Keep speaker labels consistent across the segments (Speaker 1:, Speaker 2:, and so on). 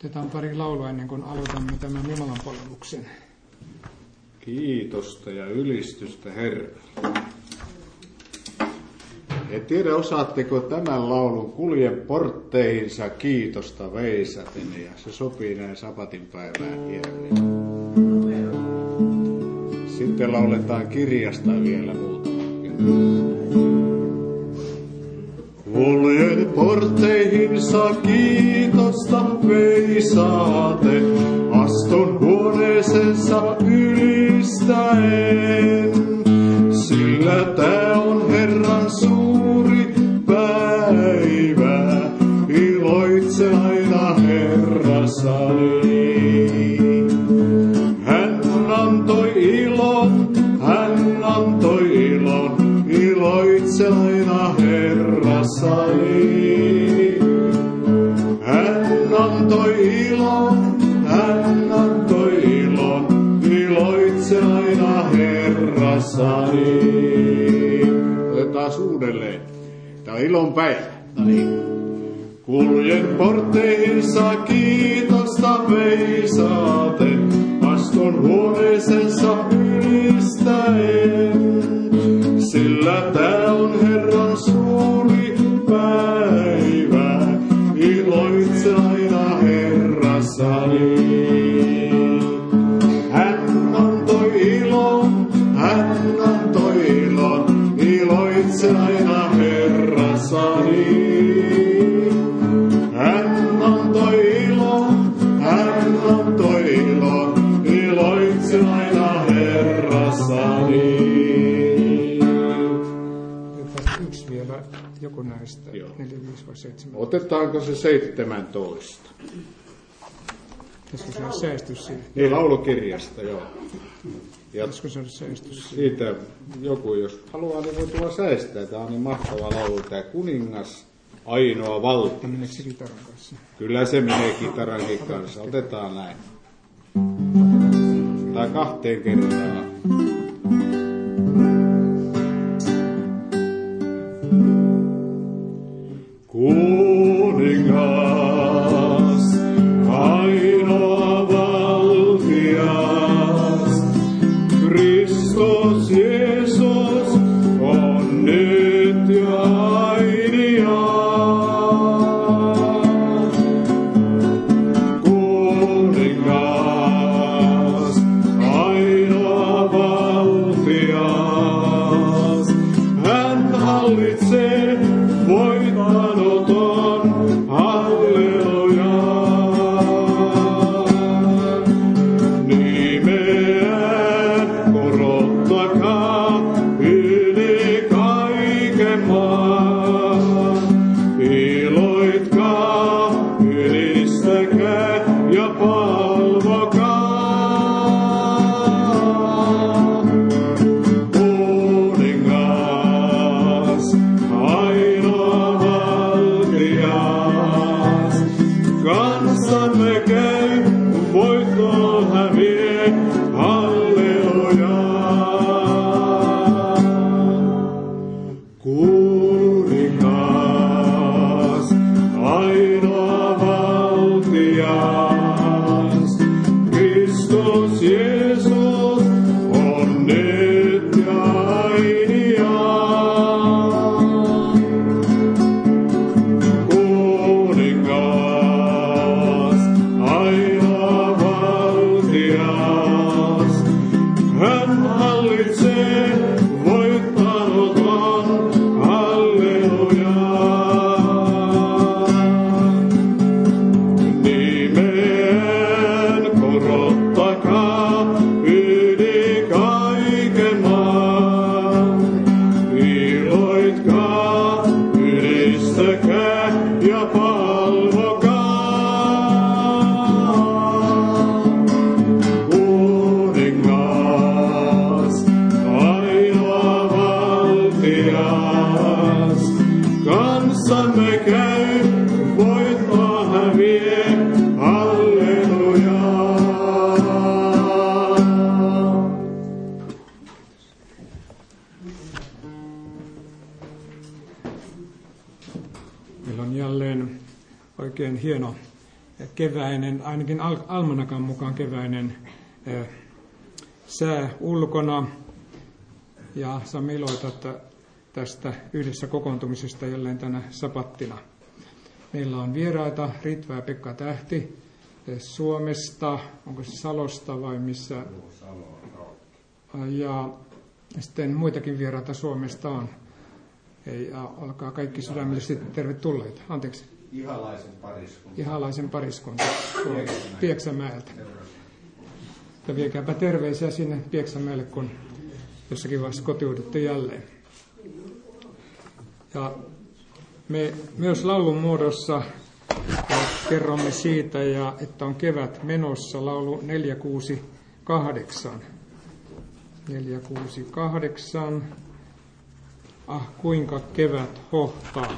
Speaker 1: Otetaan pari laulua ennen kuin aloitamme tämän Jumalan palveluksen.
Speaker 2: Kiitosta ja ylistystä Herralle. En tiedä, osaatteko tämän laulun kulje portteihinsa kiitosta veisaten, ja se sopii näin sabatin päivään hieman. Sitten lauletaan kirjasta vielä muutama. Kuljen portteihinsa kiitosta veisaten, astun huoneeseensa ylistäen, sillä tää on Herran suuri päivä, iloitse aina Herrassani. Hän antoi ilon, iloitse aina Herrassani. Hän antoi ilon, iloitse aina Herrassani. Otetaan uudelleen. Tää on ilon päivä. Kuljen portteihinsa kiitosta veisaten, astun huoneeseensa ylistäen, sillä tää on Herran suuri päivä, iloitse aina Herrassani. Hän antoi ilon, iloitse aina Herrassani. Hän antoi ilon, iloitse aina Herrassani.
Speaker 1: Otetaan yksi vielä, joku näistä, 4, 5 vai 7.
Speaker 2: Otetaanko se 17?
Speaker 1: Pitäisikö se olla säästys siitä?
Speaker 2: Niin, laulukirjasta, joo. Ja
Speaker 1: Pitäisikö se olla säästys siitä?
Speaker 2: siitä joku, jos haluaa, niin voi tulla säästää. Tämä on niin mahtava laulu, tämä kuningas, ainoa valta.
Speaker 1: Meneekö se kitaran kanssa?
Speaker 2: Kyllä se menee kitarankin kanssa. Otetaan näin. Tai 2 kertaa. Kuningas, ainoa valtias, Kristus Jeesus on nyt ja ainiaan. Kuningas, ainoa valtias, hän hallitsee voimanoton, halleluja. Nimeään korottakaa yli kaiken maan. Iloitkaa, ylistäkää ja palvokaa. Kuningas, ainoa valtias, kansamme käy, voitto häviää, halleluja. Kuningas, ainoa valtias, Kristus Jeesus on nyt ja ainiaan. Kuningas, ainoa valtias, hän hallitsee voittanoton, halleluja. Nimeään korottakaa yli kaiken maan. Iloitkaa, ylistäkää ja palvokaa. Kuningas, ainoa valtias, kanssamme käy, voitto häviää, halleluja.
Speaker 1: Meillä on jälleen oikein hieno keväinen, ainakin almanakan mukaan keväinen sää ulkona. Ja saamme iloita tästä yhdessä kokoontumisesta jälleen tänä sapattina. Meillä on vieraita, Ritva ja Pekka Tähti Suomesta, onko se Salosta vai missä? Ja sitten muitakin vieraita Suomesta on. Ja olkaa kaikki sydämellisesti tervetulleita. Anteeksi. Ihalaisen pariskunta Pieksämäeltä. Ja viekääpä terveisiä sinne Pieksämäelle, kun jossakin vaiheessa kotiudutte jälleen. Ja me myös laulun muodossa kerromme siitä, että on kevät menossa, laulu 468. 468. Ah, kuinka kevät hohtaa.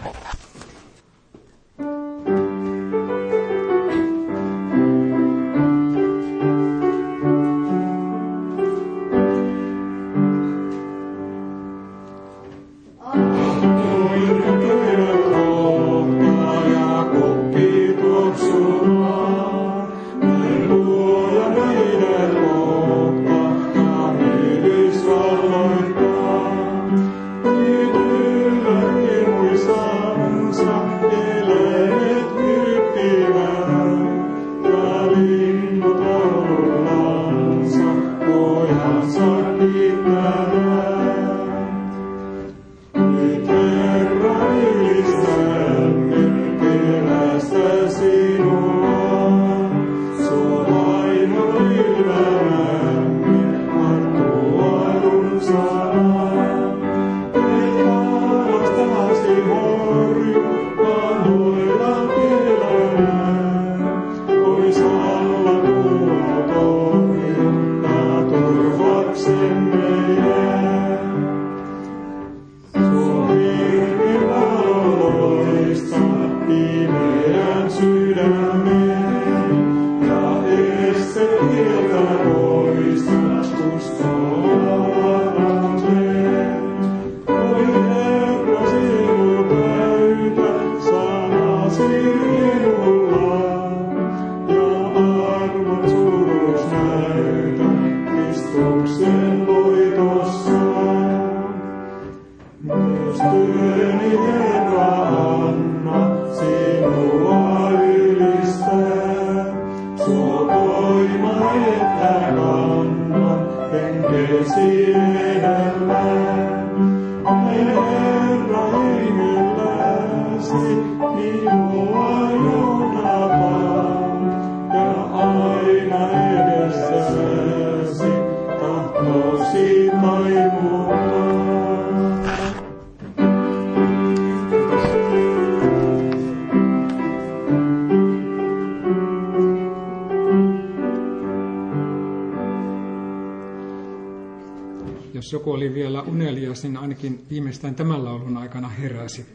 Speaker 1: Jos joku oli vielä unelias, niin ainakin viimeistään tämän laulun aikana heräsi.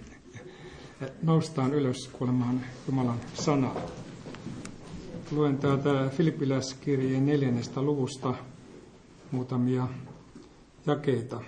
Speaker 1: Noustaan ylös kuulemaan Jumalan sanaa. Luen täältä Filippiläiskirjeen 4. luvusta muutamia jakeita.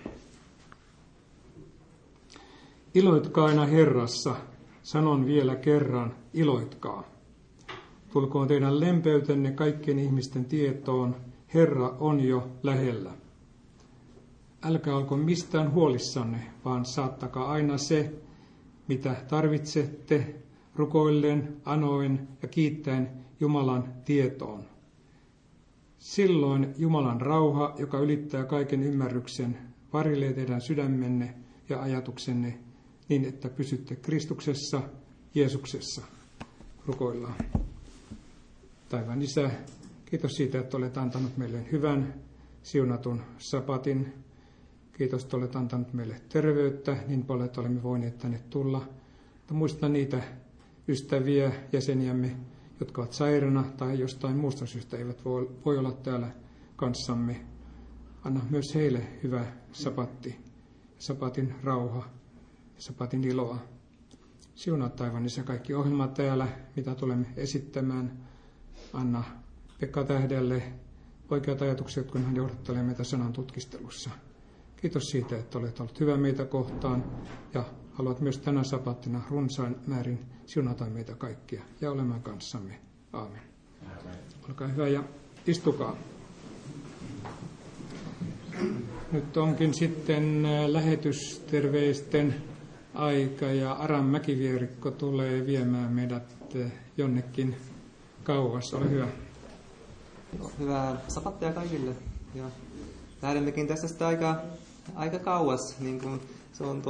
Speaker 1: Iloitkaa aina Herrassa, sanon vielä kerran, iloitkaa. Tulkoon teidän lempeytenne kaikkien ihmisten tietoon, Herra on jo lähellä. Älkää olko mistään huolissanne, vaan saattakaa aina se, mitä tarvitsette, rukoillen, anoen ja kiittäen Jumalan tietoon. Silloin Jumalan rauha, joka ylittää kaiken ymmärryksen, varilee teidän sydämenne ja ajatuksenne niin, että pysytte Kristuksessa, Jeesuksessa. Rukoillaan. Taivaan Isä, kiitos siitä, että olet antanut meille hyvän, siunatun sapatin. Kiitos, että olet antanut meille terveyttä niin paljon, että olemme voineet tänne tulla. Muista niitä ystäviä, jäseniämme, jotka ovat sairaana tai jostain muusta syystä eivät voi olla täällä kanssamme. Anna myös heille hyvä sapatti, sapatin rauha ja sapatin iloa. Siunaa taivaan Isä kaikki ohjelmat täällä, mitä tulemme esittämään. Anna Pekka Tähdelle oikeat ajatukset, kun hän johdattelee meitä sanan tutkistelussa. Kiitos siitä, että olet ollut hyvä meitä kohtaan ja haluat myös tänä sapattina runsain määrin siunata meitä kaikkia ja olemaan kanssamme. Aamen. Olkaa hyvä ja istukaa. Nyt onkin sitten lähetysterveisten aika ja Aran Mäkivierikko tulee viemään meidät jonnekin kauas. Ole hyvä.
Speaker 3: Hyvää sapattia kaikille. Ja lähdemmekin tässä sitten aika kauas. Niin kuin se on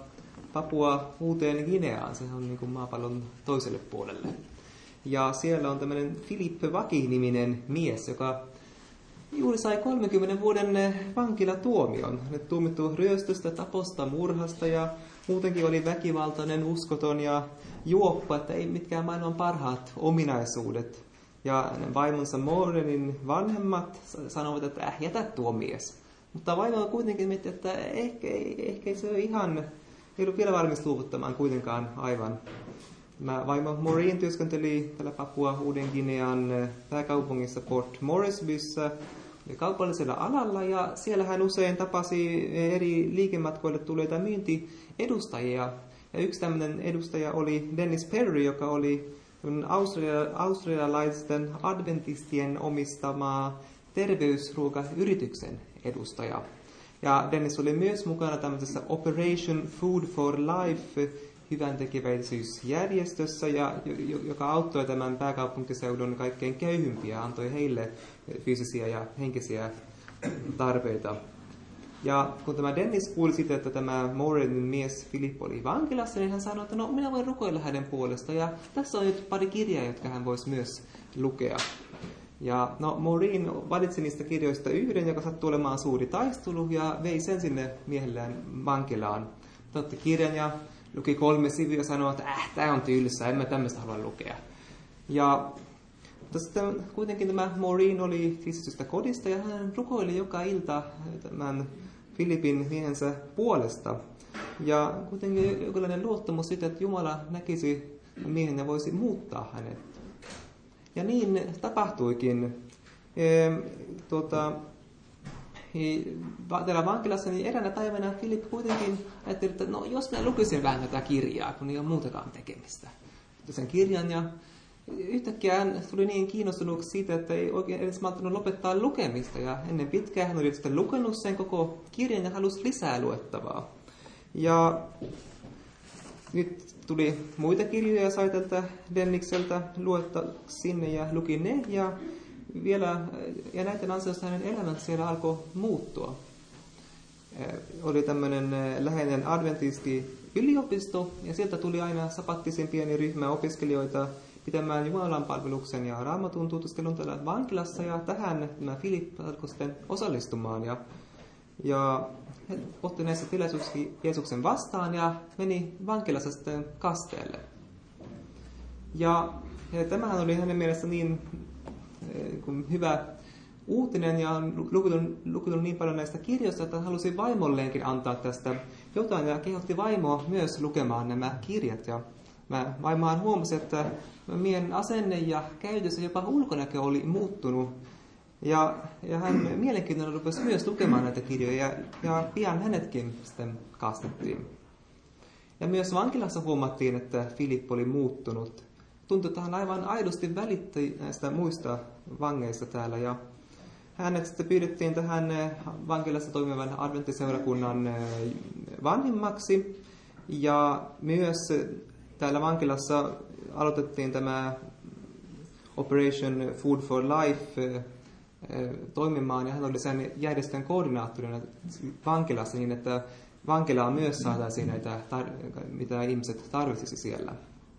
Speaker 3: Papua Uuteen Gineaan. Se on niin kuin maapallon toiselle puolelle. Ja siellä on tämmöinen Philippe Waki-niminen mies, joka juuri sai 30 vuoden vankilatuomion. Hänet tuomittu ryöstöstä, taposta, murhasta ja muutenkin oli väkivaltainen, uskoton ja juoppa, että ei mitkään maailman parhaat ominaisuudet. Ja hänen vaimonsa Morenin vanhemmat sanovat, että jätä tuo mies. Mutta vaimo kuitenkin mietti, että ehkä se ei ollut vielä valmis luovuttamaan kuitenkaan aivan. Vaimo Maureen työskenteli tällä Papua Uuden Ginean pääkaupungissa Port Moresbyssä kaupallisella alalla, ja siellä hän usein tapasi eri liikematkoille tulleita myyntiedustajia. Ja yksi tämmöinen edustaja oli Dennis Perry, joka oli australialaisten adventistien omistama terveysruokayrityksen edustaja. Ja Dennis oli myös mukana tämmöisessä Operation Food for Life hyväntekeväisyysjärjestössä, joka auttoi tämän pääkaupunkiseudun kaikkein köyhimpiä, antoi heille fyysisiä ja henkisiä tarpeita. Ja kun tämä Dennis kuuli siitä, että tämä Morenin mies Philip oli vankilassa, niin hän sanoi, että no minä voin rukoilla hänen puolesta. Ja tässä on nyt pari kirjaa, jotka hän voisi myös lukea. Ja Maureen valitsi niistä kirjoista yhden, joka sattui olemaan suuri taistelu, ja vei sen sinne miehelleen vankilaan. Otti kirjan ja luki 3 sivua ja sanoi, että tämä on tylsä, en mä tämmöistä halua lukea. Ja sitten kuitenkin tämä Maureen oli kristitystä kodista, ja hän rukoili joka ilta tämän Philipin miehensä puolesta. Ja kuitenkin jonkinlainen luottamus siitä, että Jumala näkisi miehen ja voisi muuttaa hänet. Ja niin tapahtuikin. Täällä vankilassa niin eräänä päivänä Philip kuitenkin ajatteli, että no jos minä lukisin vähän tätä kirjaa, kun ei ole muutakaan tekemistä. Sen kirjan, ja yhtäkkiä hän tuli niin kiinnostunut siitä, että ei oikein edes malttanut lopettaa lukemista. Ja ennen pitkään hän oli sitten lukenut sen koko kirjan ja halusi lisää luettavaa. Ja nyt tuli muita kirjoja ja sai tältä Dennikseltä luetta sinne ja luki ne. Ja näiden ansiosta hänen elämänsä siellä alkoi muuttua. Oli tämmöinen läheinen adventisti-yliopisto, ja sieltä tuli aina sapattisin pieni ryhmä opiskelijoita pitämään Jumalan palveluksen ja raamatun tutuskelun täällä vankilassa, ja tähän tämä Philip alkoi sitten osallistumaan. Ja he otti näissä tilaisuuksissa Jeesuksen vastaan ja meni vankilassa sitten kasteelle. Ja tämähän oli hänen mielestä niin hyvä uutinen ja lukenut niin paljon näistä kirjoista, että hän halusi vaimolleenkin antaa tästä jotain ja kehotti vaimoa myös lukemaan nämä kirjat. Ja vaimohan huomasi, että miehen asenne ja käytös ja jopa ulkonäkö oli muuttunut. Ja hän mielenkiintoinen rupesi myös lukemaan näitä kirjoja ja pian hänetkin sitten kastettiin. Ja myös vankilassa huomattiin, että Philip oli muuttunut. Tuntui, että hän aivan aidosti välitti näistä muista vangeista täällä. Ja hänet sitten pyydettiin tähän vankilassa toimivan adventtiseurakunnan vanhimmaksi. Ja myös täällä vankilassa aloitettiin tämä Operation Food for Life toimimaan. Ja hän oli sen järjestön koordinaattorina vankilassa niin, että vankilaan myös saataisiin näitä, mitä ihmiset tarvitsisi siellä.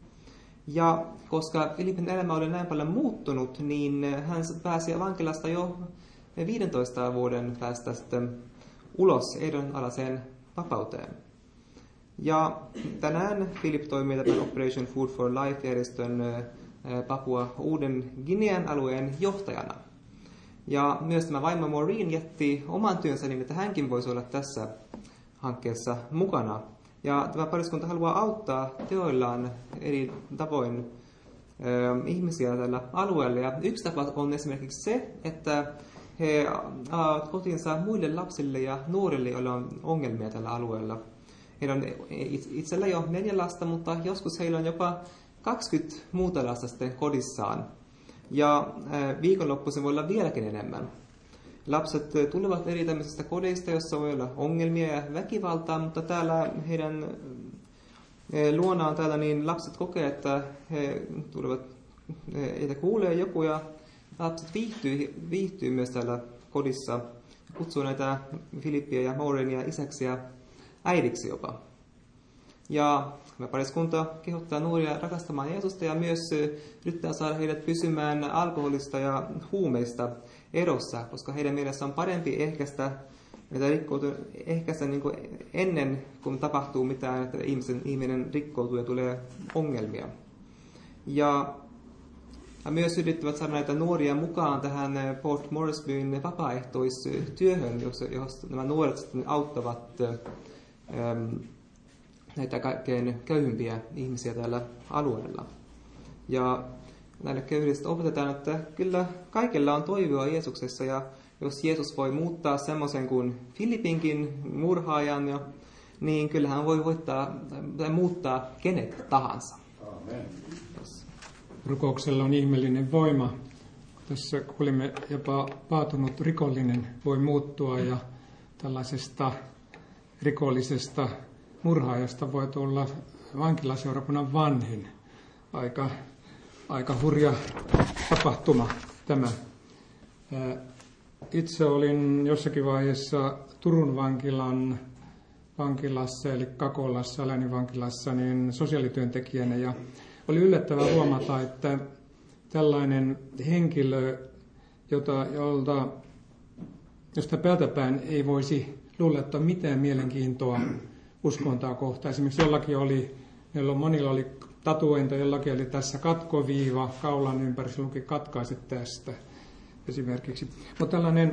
Speaker 3: Ja koska Philipin elämä oli näin paljon muuttunut, niin hän pääsi vankilasta jo 15 vuoden päästä sitten ulos ehdonalaiseen vapauteen. Ja tänään Philip toimii tämän Operation Food for Life-järjestön Papua Uuden Ginean alueen johtajana. Ja myös tämä vaimo Maureen jätti oman työnsä niin, että hänkin voisi olla tässä hankkeessa mukana. Ja tämä pariskunta haluaa auttaa teoillaan eri tavoin ihmisiä tällä alueella. Ja yksi tapa on esimerkiksi se, että he avaavat kotinsa muille lapsille ja nuorille, joilla on ongelmia tällä alueella. Heillä on itsellä jo 4 lasta, mutta joskus heillä on jopa 20 muuta lasta sitten kodissaan. Ja viikonloppuisin voi olla vieläkin enemmän. Lapset tulevat eri tämmöisistä kodeista, jossa voi olla ongelmia ja väkivaltaa, mutta täällä heidän luonaan täällä niin lapset kokee, että heitä kuulee joku ja lapset viihtyy myös täällä kodissa. Kutsuu näitä Filippiä ja Maurenia isäksi ja äidiksi jopa. Ja pariskunta kehottaa nuoria rakastamaan Jeesusta ja myös yrittää saada heidät pysymään alkoholista ja huumeista erossa, koska heidän mielessä on parempi ehkäistä niin kuin ennen kuin tapahtuu mitään, että ihminen rikkoutuu ja tulee ongelmia. Ja myös yrittävät saada näitä nuoria mukaan tähän Port Moresbyn vapaaehtoistyöhön, jossa nämä nuoret sitten auttavat näitä kaikkein köyhimpiä ihmisiä tällä alueella. Ja näille köyhille opetetaan, että kyllä kaikilla on toivoa Jeesuksessa, ja jos Jeesus voi muuttaa semmoisen kuin Filipinkin murhaajan, niin kyllä hän voi muuttaa kenet tahansa.
Speaker 2: Amen.
Speaker 1: Rukouksella on ihmeellinen voima. Tässä kuulimme, jopa paatunut rikollinen voi muuttua, ja tällaisesta rikollisesta murhaajasta voi tulla vankilaseurakunnan vanhin. Aika hurja tapahtuma tämä. Itse olin jossakin vaiheessa Turun vankilassa, eli Kakolassa, Länin vankilassa, niin sosiaalityöntekijänä, ja oli yllättävää huomata, että tällainen henkilö, josta päältäpäin ei voisi luulla, että on mitään mielenkiintoa uskontaa kohtaan. Esimerkiksi monilla oli tatuointa, jollakin oli tässä katkoviiva, kaulan ympäri, se luki katkaise tästä esimerkiksi. Mutta tällainen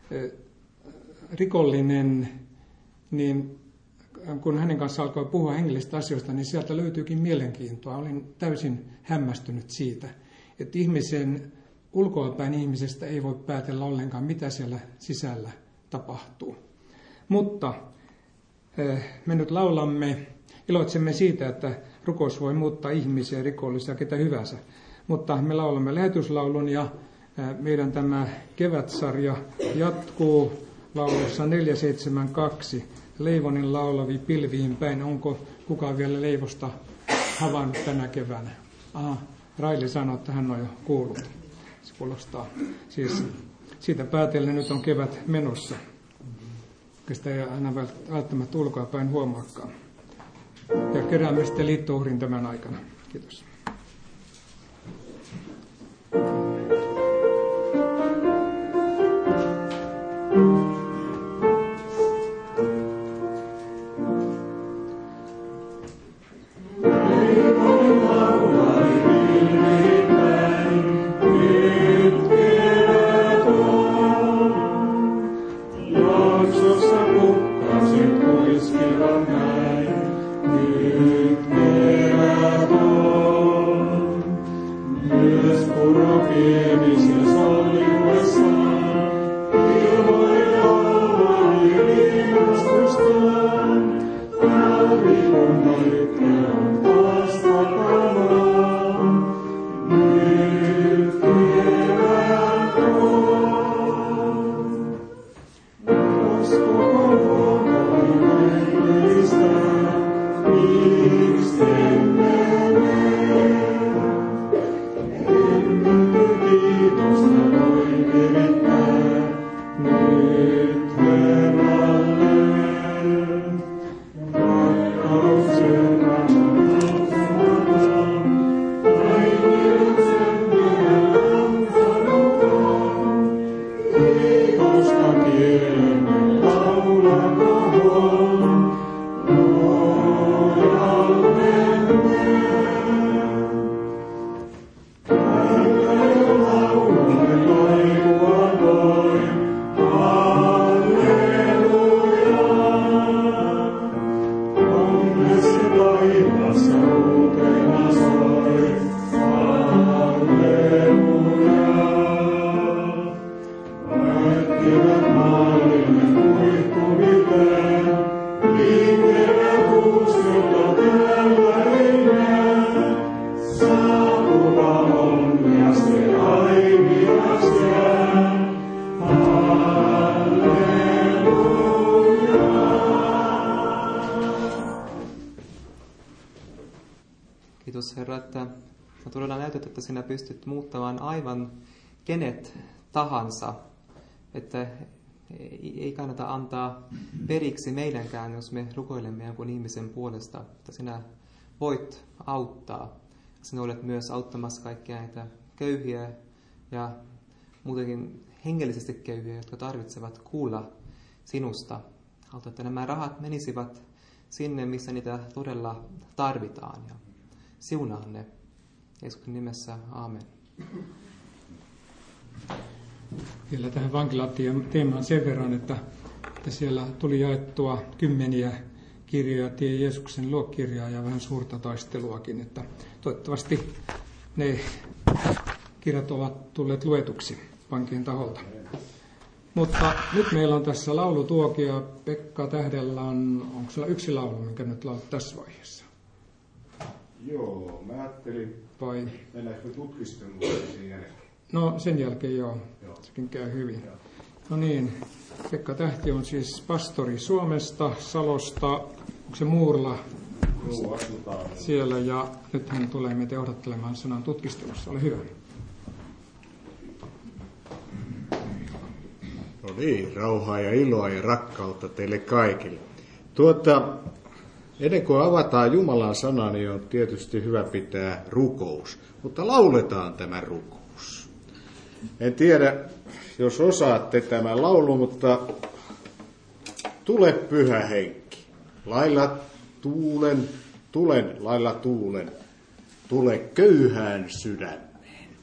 Speaker 1: rikollinen, niin kun hänen kanssa alkoi puhua hengellisistä asioista, niin sieltä löytyykin mielenkiintoa. Olin täysin hämmästynyt siitä, että ulkoapäin ihmisestä ei voi päätellä ollenkaan, mitä siellä sisällä tapahtuu. Mutta me nyt laulamme, iloitsemme siitä, että rukous voi muuttaa ihmisiä, rikollisia, ketä hyvänsä. Mutta me laulamme lähetyslaulun, ja meidän tämä kevätsarja jatkuu laulussa 472. Leivonin laulavi pilviin päin. Onko kukaan vielä leivosta havainnut tänä keväänä? Raili sanoi, että hän on jo kuullut. Se kuulostaa. Siis siitä päätellen nyt on kevät menossa. Sitä ei aina välttämättä ulkoapäin huomaakaan. Ja keräämme sitten liittouhrin tämän aikana. Kiitos.
Speaker 4: Nyt kerää
Speaker 3: todella näytät, että sinä pystyt muuttamaan aivan kenet tahansa. Että ei kannata antaa periksi meidänkään, jos me rukoilemme jonkun ihmisen puolesta. Että sinä voit auttaa. Sinä olet myös auttamassa kaikkia näitä köyhiä ja muutenkin hengellisesti köyhiä, jotka tarvitsevat kuulla sinusta. Auta, että nämä rahat menisivät sinne, missä niitä todella tarvitaan. Ja siunaa ne. Jeesuksen nimessä. Aamen.
Speaker 1: Vielä tähän vankilateemaan sen verran, että siellä tuli jaettua 10 kirjoja, Tie Jeesuksen luo-kirjaa ja vähän suurta taisteluakin. Että toivottavasti ne kirjat ovat tulleet luetuksi vankien taholta. Mutta nyt meillä on tässä laulutuokio. Pekka Tähdellä onko siellä yksi laulu, minkä nyt laulat tässä vaiheessa?
Speaker 2: Joo, mä ajattelin, mennäänkö me tutkisteluun sen jälkeen?
Speaker 1: No sen jälkeen joo. Sekin käy hyvin. Joo. No niin, Pekka Tähti on siis pastori Suomesta, Salosta, onko se Muurla?
Speaker 2: Joo, asutaan.
Speaker 1: Siellä, ja nyt hän tulee meitä odottelemaan sanan tutkistelussa. Ole hyvä.
Speaker 2: No niin, rauhaa ja iloa ja rakkautta teille kaikille. Ennen kuin avataan Jumalan sana, niin on tietysti hyvä pitää rukous. Mutta lauletaan tämä rukous. En tiedä, jos osaatte tämän laulun, mutta tule Pyhä Henki. Lailla tuulen, tule köyhään sydämeen.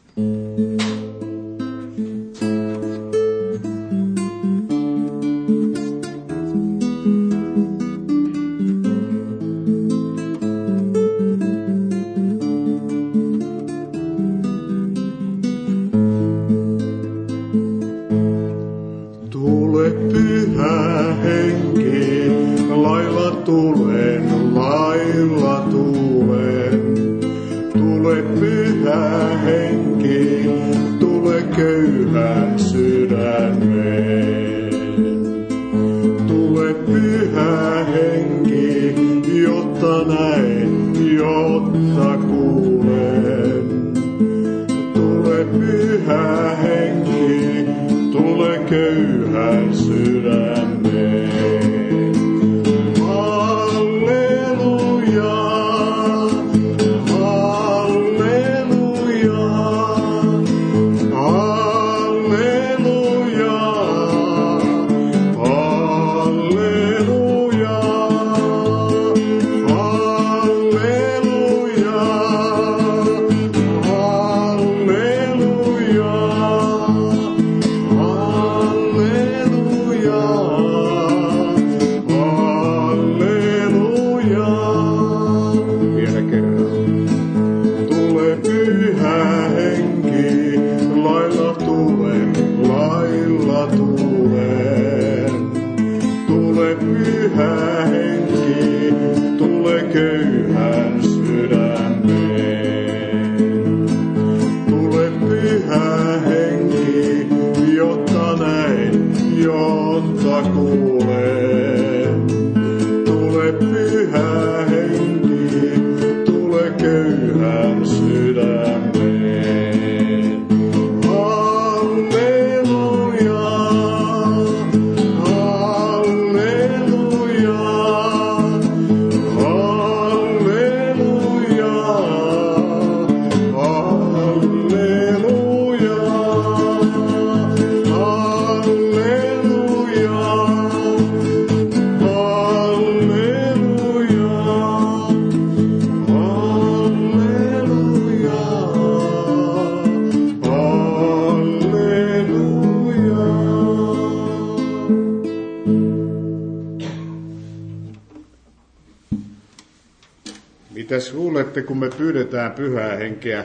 Speaker 2: Mitäs luulette, kun me pyydetään Pyhää Henkeä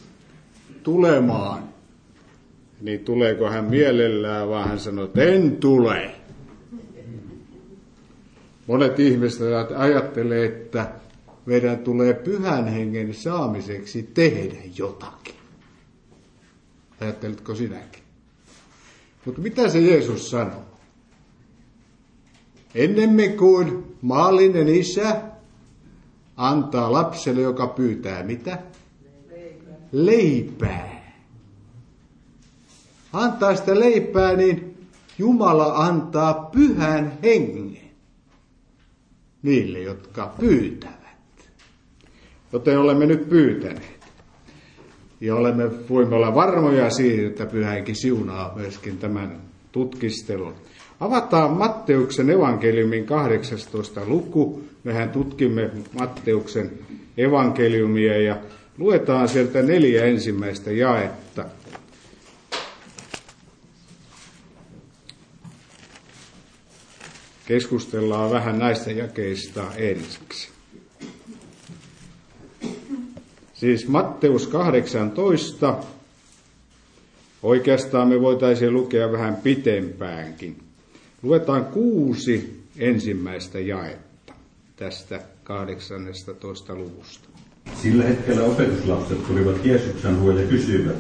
Speaker 2: tulemaan, niin tuleeko hän mielellään, vaan hän sanoo, että en tule. Monet ihmiset ajattelee, että meidän tulee Pyhän Hengen saamiseksi tehdä jotakin. Ajattelitko sinäkin? Mutta mitä se Jeesus sanoo? Ennemmin kuin maallinen isä antaa lapselle, joka pyytää mitä? leipää. Antaa sitä leipää, niin Jumala antaa pyhän hengen niille, jotka pyytävät. Joten olemme nyt pyytäneet. Ja voimme olla varmoja siitä, että pyhä henki siunaa myöskin tämän tutkistelun. Avataan Matteuksen evankeliumin 18. luku. Mehän tutkimme Matteuksen evankeliumia ja luetaan sieltä 4 ensimmäistä jaetta. Keskustellaan vähän näistä jakeista ensiksi. Siis Matteus 18. Oikeastaan me voitaisiin lukea vähän pitempäänkin. Luetaan 6 ensimmäistä jaetta tästä 18. luvusta.
Speaker 4: Sillä hetkellä opetuslapset tulivat Jeesuksen luo ja kysyivät,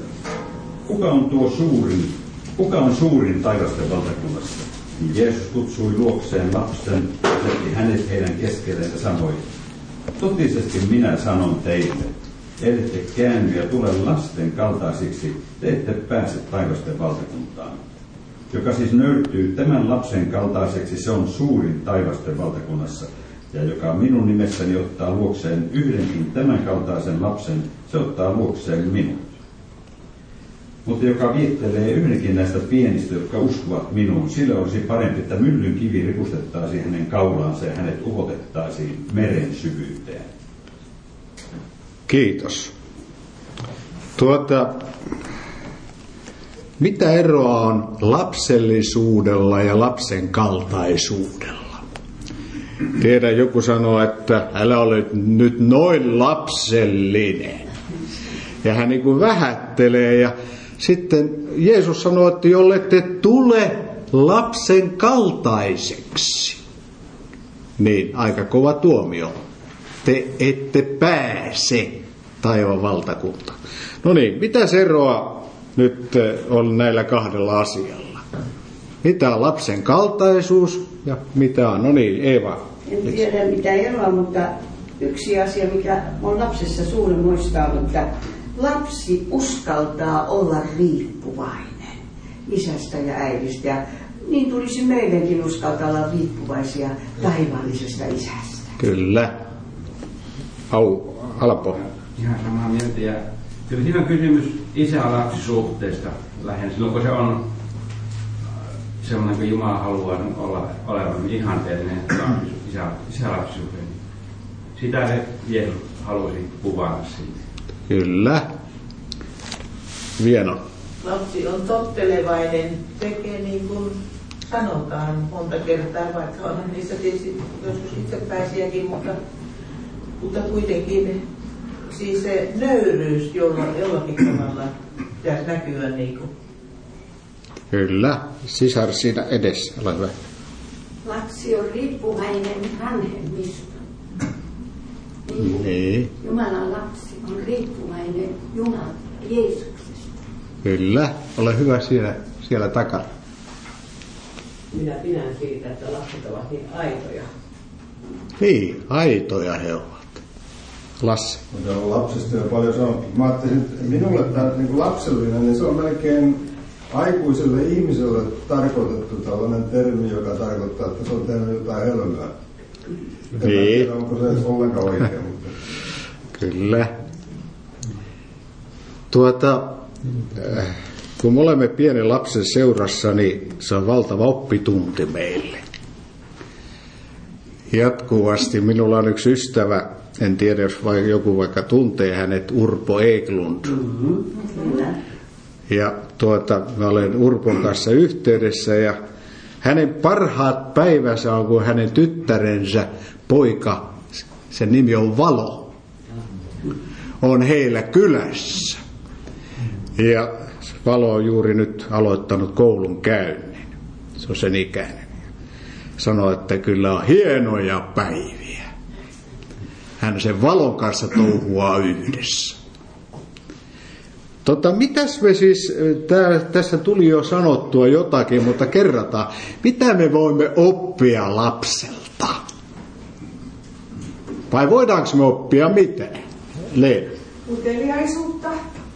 Speaker 4: kuka on suurin taivasten valtakunnassa? Niin Jeesus kutsui luokseen lapsen ja asetti hänet heidän keskelleen ja sanoi, totisesti minä sanon teille, ellette käänny ja tule lasten kaltaisiksi, te ette pääse taivasten valtakuntaan. Joka siis nöyrtyy tämän lapsen kaltaiseksi, se on suurin taivasten valtakunnassa. Ja joka minun nimessäni ottaa luokseen yhdenkin tämän kaltaisen lapsen, se ottaa luokseen minut. Mutta joka viettelee yhdenkin näistä pienistä, jotka uskovat minuun, sille olisi parempi, että myllyn kivi ripustettaisiin hänen kaulaansa ja hänet upotettaisiin meren syvyyteen.
Speaker 2: Kiitos. Mitä eroa on lapsellisuudella ja lapsen kaltaisuudella? Tiedän, joku sanoo, että älä ole nyt noin lapsellinen. Ja hän niin kuin vähättelee. Ja sitten Jeesus sanoo, että jollette tule lapsen kaltaiseksi, niin aika kova tuomio. Te ette pääse taivaan valtakuntaan. No niin, mitä eroa nyt on näillä 2 asialla? Mitä on lapsen kaltaisuus ja mitä on? No niin, Eeva.
Speaker 5: En tiedä mitä eroa, mutta yksi asia, mikä on lapsessa suurin muistaa, että lapsi uskaltaa olla riippuvainen isästä ja äidistä. Ja niin tulisi meidänkin uskaltaa olla riippuvaisia taivaallisesta isästä.
Speaker 2: Kyllä. Alpo.
Speaker 6: Ihan samaa mieltä. Ja kyllä siinä on kysymys isä-lapsisuhteesta lähinnä. Silloin kun se on sellainen, kun Jumala haluaa olla olevan ihanteellinen isä-lapsisuhde. Sitä se Jeesus halusi kuvata siitä.
Speaker 2: Kyllä. Vieno.
Speaker 7: Lapsi on tottelevainen, tekee niin kuin sanotaan monta kertaa, vaikka on niissä tietysti joskus itsepäisiäkin, mutta kuitenkin siis se nöyryys jollakin tavalla pitäisi näkyä niin kuin.
Speaker 2: Kyllä. Sisar siinä edessä, ole hyvä.
Speaker 8: Lapsi on riippuvainen vanhemmista.
Speaker 2: Niin.
Speaker 8: Jumalan lapsi on riippuvainen Jumalan Jeesuksesta.
Speaker 2: Kyllä. Ole hyvä siellä takana.
Speaker 7: Minä pidän siitä, että lapset ovat niin aitoja.
Speaker 2: Niin, aitoja he ovat. Lassi.
Speaker 9: Mutta on lapsesta jo paljon sanottu. Mä ajattelin, että minulle tämä niin lapsellinen, niin se on melkein aikuiselle ihmiselle tarkoitettu tällainen termi, joka tarkoittaa, että se on tehnyt jotain hölmöä.
Speaker 2: Niin.
Speaker 9: En tiedä, onko se edes ollenkaan oikein. Mutta...
Speaker 2: Kyllä. Kun me olemme pienen lapsen seurassa, niin se on valtava oppitunti meille. Jatkuvasti minulla on yksi ystävä, en tiedä jos joku vaikka tuntee hänet, Urpo Eklund. Ja mä olen Urpon kanssa yhteydessä ja hänen parhaat päivänsä on, kun hänen tyttärensä poika, sen nimi on Valo, on heillä kylässä. Ja Valo on juuri nyt aloittanut koulun käynnin. Se on sen ikäinen. Sanoi, että kyllä on hienoja päiviä. Hän sen Valon kanssa touhuaa yhdessä. Mitäs me siis, tässä tuli jo sanottua jotakin, mutta kerrataan. Mitä me voimme oppia lapselta? Vai voidaanko me oppia mitä? Leena.
Speaker 10: Uteliaisuutta,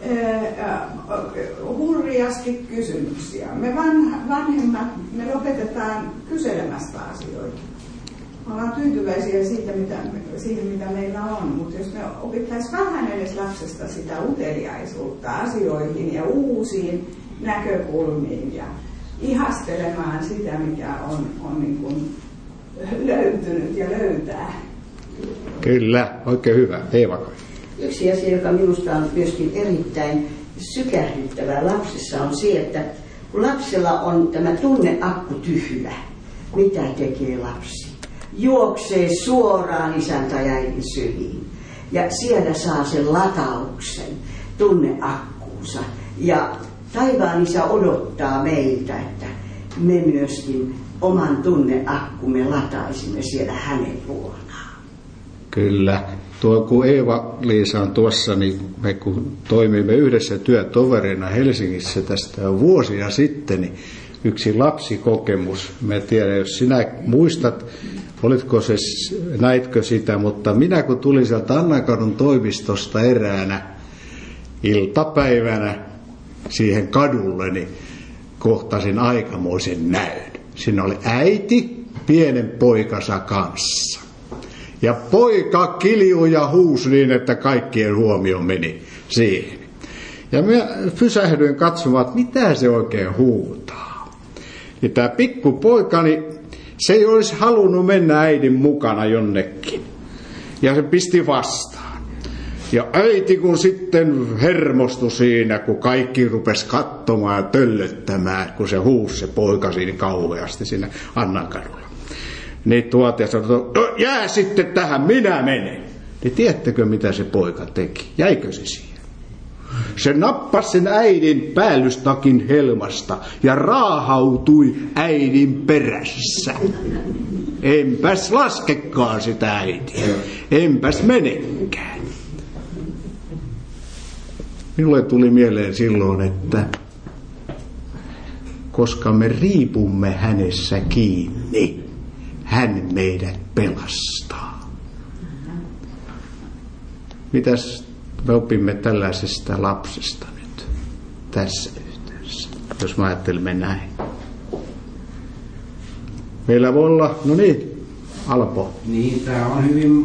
Speaker 10: hurjasti kysymyksiä. Me vanhemmat, me lopetetaan kyselemästä asioita. Me ollaan tyytyväisiä siihen, mitä meillä on, mutta jos me opittaisiin vähän edes lapsesta sitä uteliaisuutta asioihin ja uusiin näkökulmiin ja ihastelemaan sitä, mikä on niin kuin löytynyt ja löytää.
Speaker 2: Kyllä, oikein hyvä. Eeva.
Speaker 5: Yksi asia, joka minusta on myöskin erittäin sykähdyttävää lapsissa, on se, että kun lapsella on tämä tunneakku tyhjä, mitä tekee lapsi? Juoksee suoraan isän tai äidin syliin ja siellä saa sen latauksen tunneakkuunsa. Ja taivaan isä odottaa meiltä, että me myöskin oman tunneakkumme lataisimme siellä hänen luonaan.
Speaker 2: Kyllä. Kun Eeva-Liisa on tuossa, niin me kun toimimme yhdessä työtoverina Helsingissä tästä vuosia sitten, niin yksi lapsikokemus. Mä tiedän, jos sinä muistat, näitkö sitä, mutta minä kun tulin sieltä Annankadun toimistosta eräänä iltapäivänä siihen kadulle, niin kohtasin aikamoisen näyn. Siinä oli äiti pienen poikansa kanssa. Ja poika kiljui ja huusi niin, että kaikkien huomio meni siihen. Ja minä pysähdyin katsomaan, että mitä se oikein huutaa. Ja tämä pikkupoikani, se ei olisi halunnut mennä äidin mukana jonnekin. Ja se pisti vastaan. Ja äiti kun sitten hermostui siinä, kun kaikki rupesi katsomaan ja töllöttämään, kun se huusi se poika siinä kauheasti siinä Annankadulla. Niin ja sanoi, no jää sitten tähän, minä menen. Niin tiedättekö mitä se poika teki? Jäikö se siihen? Se nappasi sen äidin päällystakin helmasta ja raahautui äidin perässä. Enpäs laskekaan sitä äitiä. Enpäs menekään. Minulle tuli mieleen silloin, että koska me riipumme hänessä kiinni, hän meidät pelastaa. Mitäs me opimme tällaisesta lapsesta nyt tässä yhteydessä, jos me ajattelemme näin? Meillä voi olla, no niin, Alpo.
Speaker 6: Niin, tämä on hyvin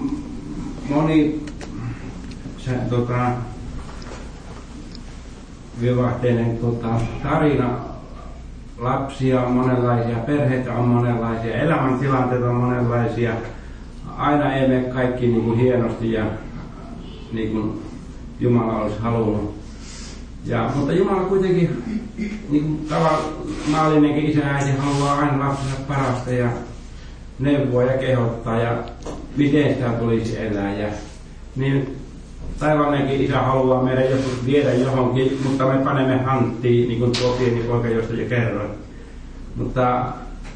Speaker 6: vivahteinen tarina. Lapsia on monenlaisia, perheitä on monenlaisia, elämäntilanteet on monenlaisia. Aina ei mene kaikki niin kuin hienosti ja niin kuin Jumala olisi halunnut. Mutta Jumala kuitenkin, niin kuin tavallinenkin isä äiti, haluaa aina lapsensa parasta ja neuvoa ja kehottaa ja miten sitä tulisi elää. Ja niin taivaanenkin isä haluaa meidän joskus viedä johonkin, mutta me panemme hanttiin, niin kuin tuo pieni poika, josta jo kerroin. Mutta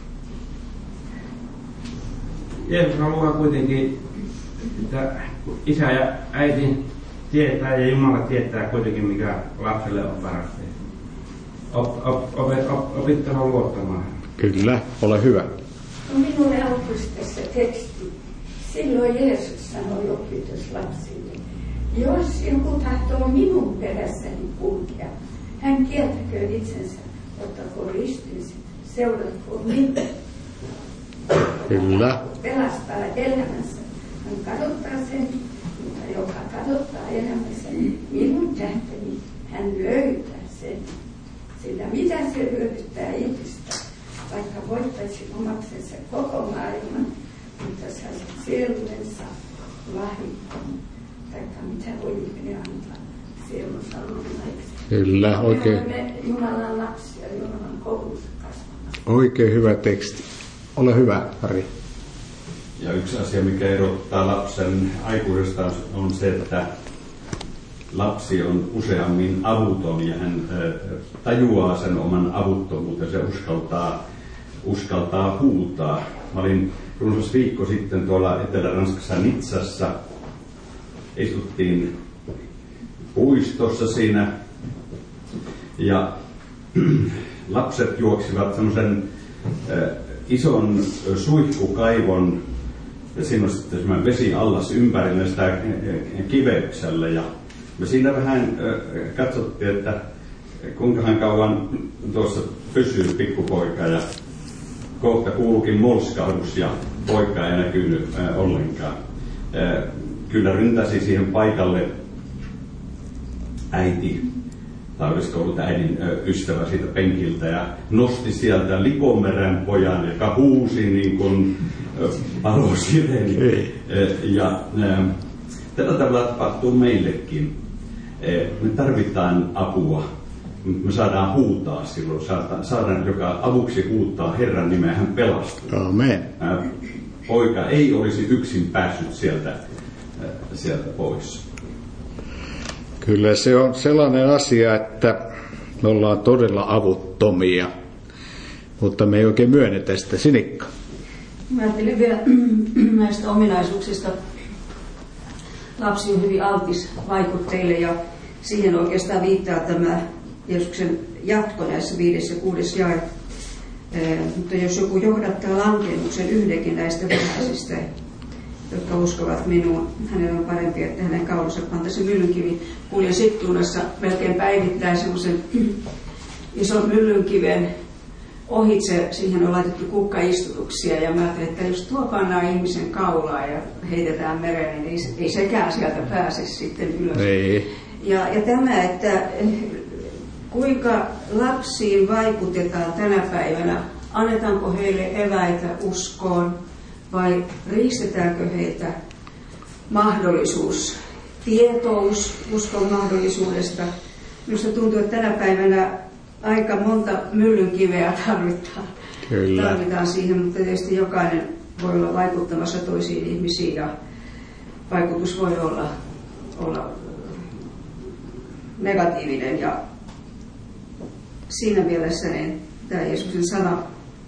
Speaker 6: Jeesus haluaa kuitenkin, että isä ja äiti tietää ja Jumala tietää kuitenkin, mikä lapselle on parasta. Opittava luottamaan.
Speaker 2: Kyllä, ole hyvä.
Speaker 8: No, minulle autuisi tässä teksti. Silloin Jeesus sanoi opetuslapsille, jos joku tahtoo minun perässäni kulkea, hän kieltäköön itsensä, ottakoon ristinsa, seuratkoon minua.
Speaker 2: Kyllä.
Speaker 8: Pelastaa elämänsä. Hän kadottaa sen, mutta joka kadottaa elämänsä, minun tähteni, hän löytää sen. Sillä mitä se hyödyttää ihmistä, vaikka voittaisi omaksensa koko maailman, mutta saisi sielunsa lahikkoon. Taikka mitä voi ihminen antaa sielunsa lunaiksi.
Speaker 2: Kyllä, oikein.
Speaker 8: Me olemme Jumalan lapsia, Jumalan koulussa kasvamassa.
Speaker 2: Oikein hyvä teksti. Ole hyvä, Harri.
Speaker 4: Ja yksi asia, mikä erottaa lapsen aikuisesta, on se, että lapsi on useammin avuton ja hän tajuaa sen oman avuttomuutensa ja uskaltaa huutaa. Mä olin runsas viikko sitten tuolla Etelä-Ranskassa Nitsassa. Istuttiin puistossa siinä ja lapset juoksivat semmoisen ison suihkukaivon ja siinä on sitten semmoinen vesiallas ympärillä sitä kiveyksellä ja Me siinä vähän katsottiin, että kuinkahan kauan tuossa pysyy pikkupoika ja kohta kuuluukin molskahdus ja poika ei näkynyt ollenkaan. Kyllä ryntäsi siihen paikalle äiti, tai olisiko ollut äidin ystävä siitä penkiltä, ja nosti sieltä Liponmeren pojan, joka huusi niin kuin palosireni. Ja tällä tavalla tapahtuu meillekin. Me tarvitaan apua. Me saadaan huutaa silloin. Saadaan, joka avuksi huuttaa Herran nimeä, hän pelastuu.
Speaker 2: Amen.
Speaker 4: Poika ei olisi yksin päässyt sieltä pois.
Speaker 2: Kyllä se on sellainen asia, että me ollaan todella avuttomia, mutta me ei oikein myönnetä sitä. Sinikka.
Speaker 11: Mä ajattelin vielä näistä ominaisuuksista. Lapsi on hyvin altis vaikutteille ja siihen oikeastaan viittaa tämä Jeesuksen jatko näissä 5. ja 6. jae. Mutta jos joku johdattaa lankemuksen yhdenkin näistä vähäisistä, jotka uskovat minuun, hänellä on parempi, että hänen kaulansa pantaisi myllynkivi. Kuljen Sigtunassa melkein päivittäin semmoisen ison myllynkiven ohitse. Siihen on laitettu kukkaistutuksia ja mä ajattelin, että jos tuo pannaan ihmisen kaulaa ja heitetään mereen, niin ei sekään sieltä pääse sitten ylös.
Speaker 2: Ei.
Speaker 11: Ja tämä, että kuinka lapsiin vaikutetaan tänä päivänä, annetaanko heille eväitä uskoon vai riistetäänkö heiltä mahdollisuus, tietous uskon mahdollisuudesta. Minusta tuntuu, että tänä päivänä aika monta myllynkiveä tarvitaan siihen, mutta tietysti jokainen voi olla vaikuttamassa toisiin ihmisiin ja vaikutus voi olla negatiivinen. Ja siinä mielessä niin tämä Jeesuksen sana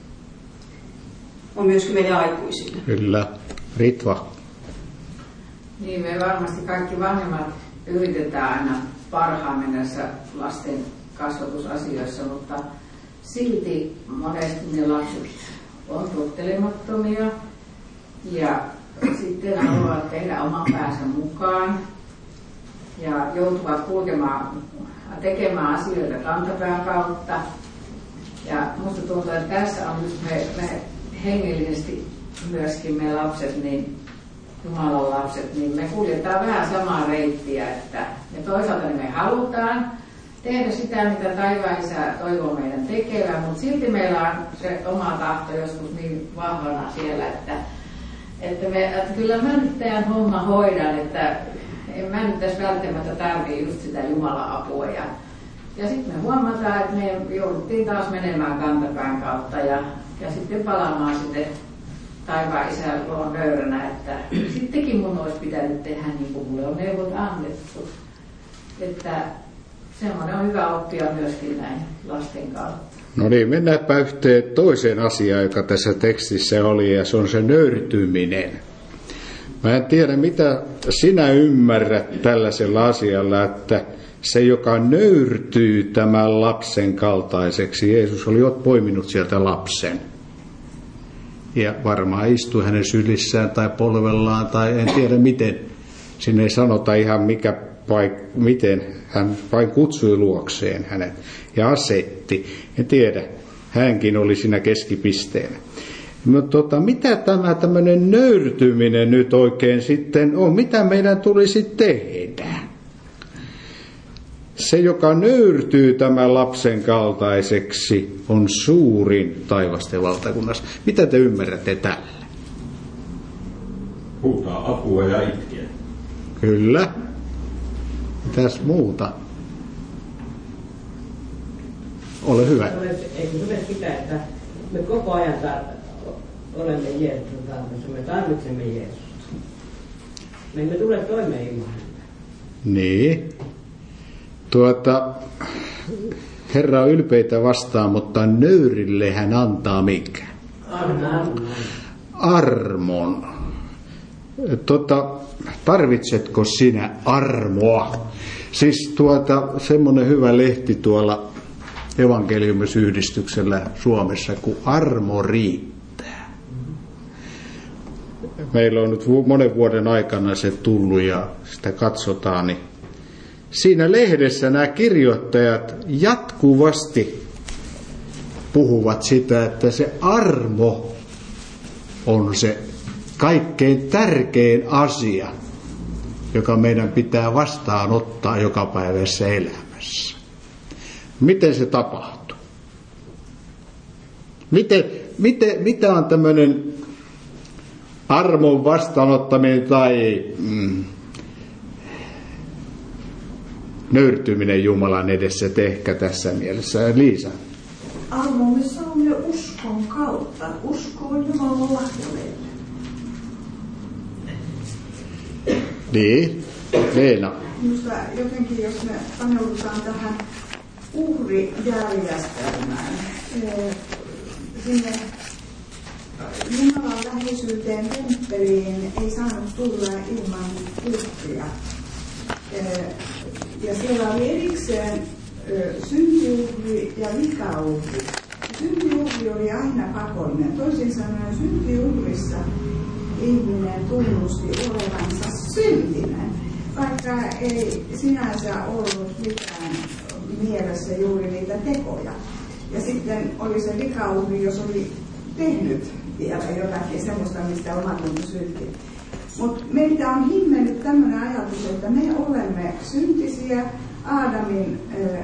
Speaker 11: on myöskin meidän aikuisille.
Speaker 2: Kyllä. Ritva.
Speaker 12: Niin, me varmasti kaikki vanhemmat yritetään aina parhaamme näissä lasten kasvatusasioissa, mutta silti monesti ne lapset on tottelemattomia ja sitten haluavat tehdä oman päänsä mukaan ja joutuvat tekemään asioita kantapään kautta. Ja minusta tuntuu, että tässä on just me hengellisesti myöskin me lapset, niin Jumalan lapset, niin me kuljetaan vähän samaa reittiä, että me toisaalta me halutaan tehdä sitä, mitä taivaan Isä toivoo meidän tekevän, mutta silti meillä on se oma tahto joskus niin vahvana siellä, että kyllä mä nyt tämän homma hoidan, että en mä nyt tässä välttämättä tarvitse just sitä Jumalan apua. Ja sitten me huomataan, että me jouduttiin taas menemään kantapään kautta ja sitten palaamaan sitten taivaan Isän luon nöyränä, että sittenkin mun olisi pitänyt tehdä niin kuin mulle on neuvot annettu. Että semmoinen on hyvä oppia myöskin näin lasten kautta.
Speaker 2: No niin, mennäänpä yhteen toiseen asiaan, joka tässä tekstissä oli, ja se on se nöyrtyminen. Mä en tiedä, mitä sinä ymmärrät tällaisella asialla, että se, joka nöyrtyy tämän lapsen kaltaiseksi, Jeesus oli jo poiminut sieltä lapsen. Ja varmaan istui hänen sylissään tai polvellaan, tai en tiedä miten. Sinne ei sanota ihan miten. Hän vain kutsui luokseen hänet ja asetti. En tiedä, hänkin oli siinä keskipisteenä. Mutta mitä tämä tämmöinen nöyrtyminen nyt oikein sitten on? Mitä meidän tulisi tehdä? Se, joka nöyrtyy tämän lapsen kaltaiseksi, on suurin taivasten valtakunnassa. Mitä te ymmärrätte tällä?
Speaker 4: Huutaa apua ja itkeä.
Speaker 2: Kyllä. Mitäs muuta? Ole hyvä.
Speaker 13: Eikö hyvä sitä, että me koko ajan olemme Jeesuksen tarpeessa. Me tarvitsemme Jeesusta. Me emme tule toimeen ilman häntä.
Speaker 2: Niin. Herra on ylpeitä vastaan, mutta nöyrille hän antaa mikä? Armon. Tarvitsetko sinä armoa? Siis semmoinen hyvä lehti tuolla evankeliumisyhdistyksellä Suomessa, kun armo riittää. Meillä on nyt monen vuoden aikana se tullut ja sitä katsotaan, niin siinä lehdessä nämä kirjoittajat jatkuvasti puhuvat sitä, että se armo on se kaikkein tärkein asia, joka meidän pitää vastaanottaa jokapäiväisessä elämässä. Miten se tapahtuu? Mitä on tämmöinen armon vastaanottaminen tai nöyrtyminen Jumalan edessä, että ehkä tässä mielessä? Liisa?
Speaker 10: Armo me saamme uskon kautta. Usko on Jumalan lahja meille.
Speaker 2: Niin, Leena.
Speaker 10: Minusta jotenkin, jos me paneudutaan tähän uhrijärjestelmään, sinne Jumalan läheisyyteen temppeliin ei saanut tulla ilman uhria. Ja siellä oli erikseen syntiuhri ja vikauhri. Syntiuhri oli aina pakollinen. Toisin sanoen syntiuhrissa ihminen tunnusti olevansa syntinen, vaikka ei sinänsä ollut mitään mielessä juuri niitä tekoja. Ja sitten oli se vikauhri, jos oli tehnyt vielä jotakin semmoista, mistä omatunto syytti. Mutta meiltä on himmennyt tämmöinen ajatus, että me olemme syntisiä Aadamin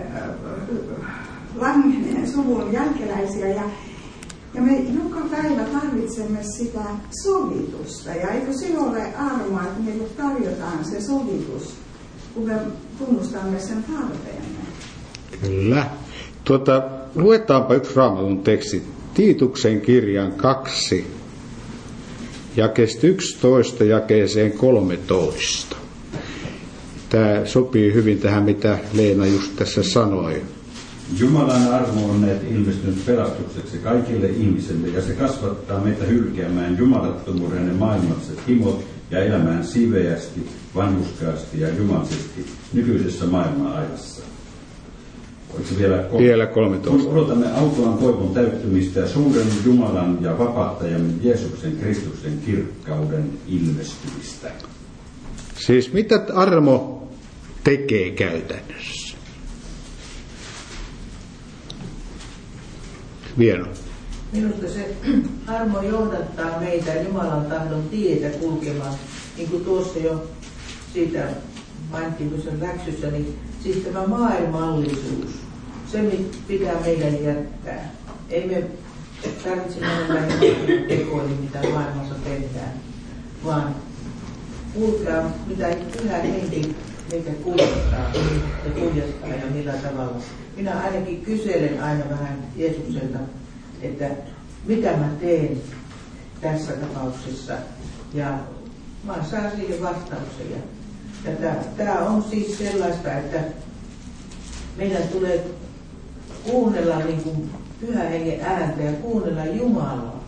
Speaker 10: langenneen suvun jälkeläisiä ja me joka päivä tarvitsemme sitä sovitusta. Ja eikö se ole armoa, että meille tarjotaan se sovitus, kun me tunnustamme sen tarpeemme?
Speaker 2: Kyllä. Luetaanpa yksi Raamatun teksti. Tiituksen kirjan 2, jakeesta 11 jakeeseen 13. Tämä sopii hyvin tähän, mitä Leena just tässä sanoi.
Speaker 4: Jumalan armo on ilmestynyt pelastukseksi kaikille ihmisille, ja se kasvattaa meitä hylkäämään jumalattomuuden ja maailmalliset himot ja elämään siveästi, vanhurskaasti ja jumalisesti nykyisessä maailmanajassa. Oliko se vielä 13? Kun odotamme autuaan toivon täyttymistä ja suuren Jumalan ja vapahtajan Jeesuksen Kristuksen kirkkauden ilmestymistä.
Speaker 2: Siis mitä armo tekee käytännössä? Vieno.
Speaker 7: Minusta se armo johdattaa meitä Jumalan tahdon tietä kulkemaan. Niin kuin tuossa jo siitä mainittiin tuossa läksyssä, niin siis tämä maailmallisuus, se pitää meidän jättää. Ei me tarvitse mennä näihin tekoihin, mitä maailmassa tehdään, vaan kuulkaa, mitä pyhä henki meitä kuljettaa ja kuljettaa ja millä tavalla. Minä ainakin kyselen aina vähän Jeesukselta, että mitä mä teen tässä tapauksessa. Ja mä saan siihen vastauksen. Ja tämä on siis sellaista, että meidän tulee kuunnella niin kuin pyhän hengen ääntä ja kuunnella Jumalaa.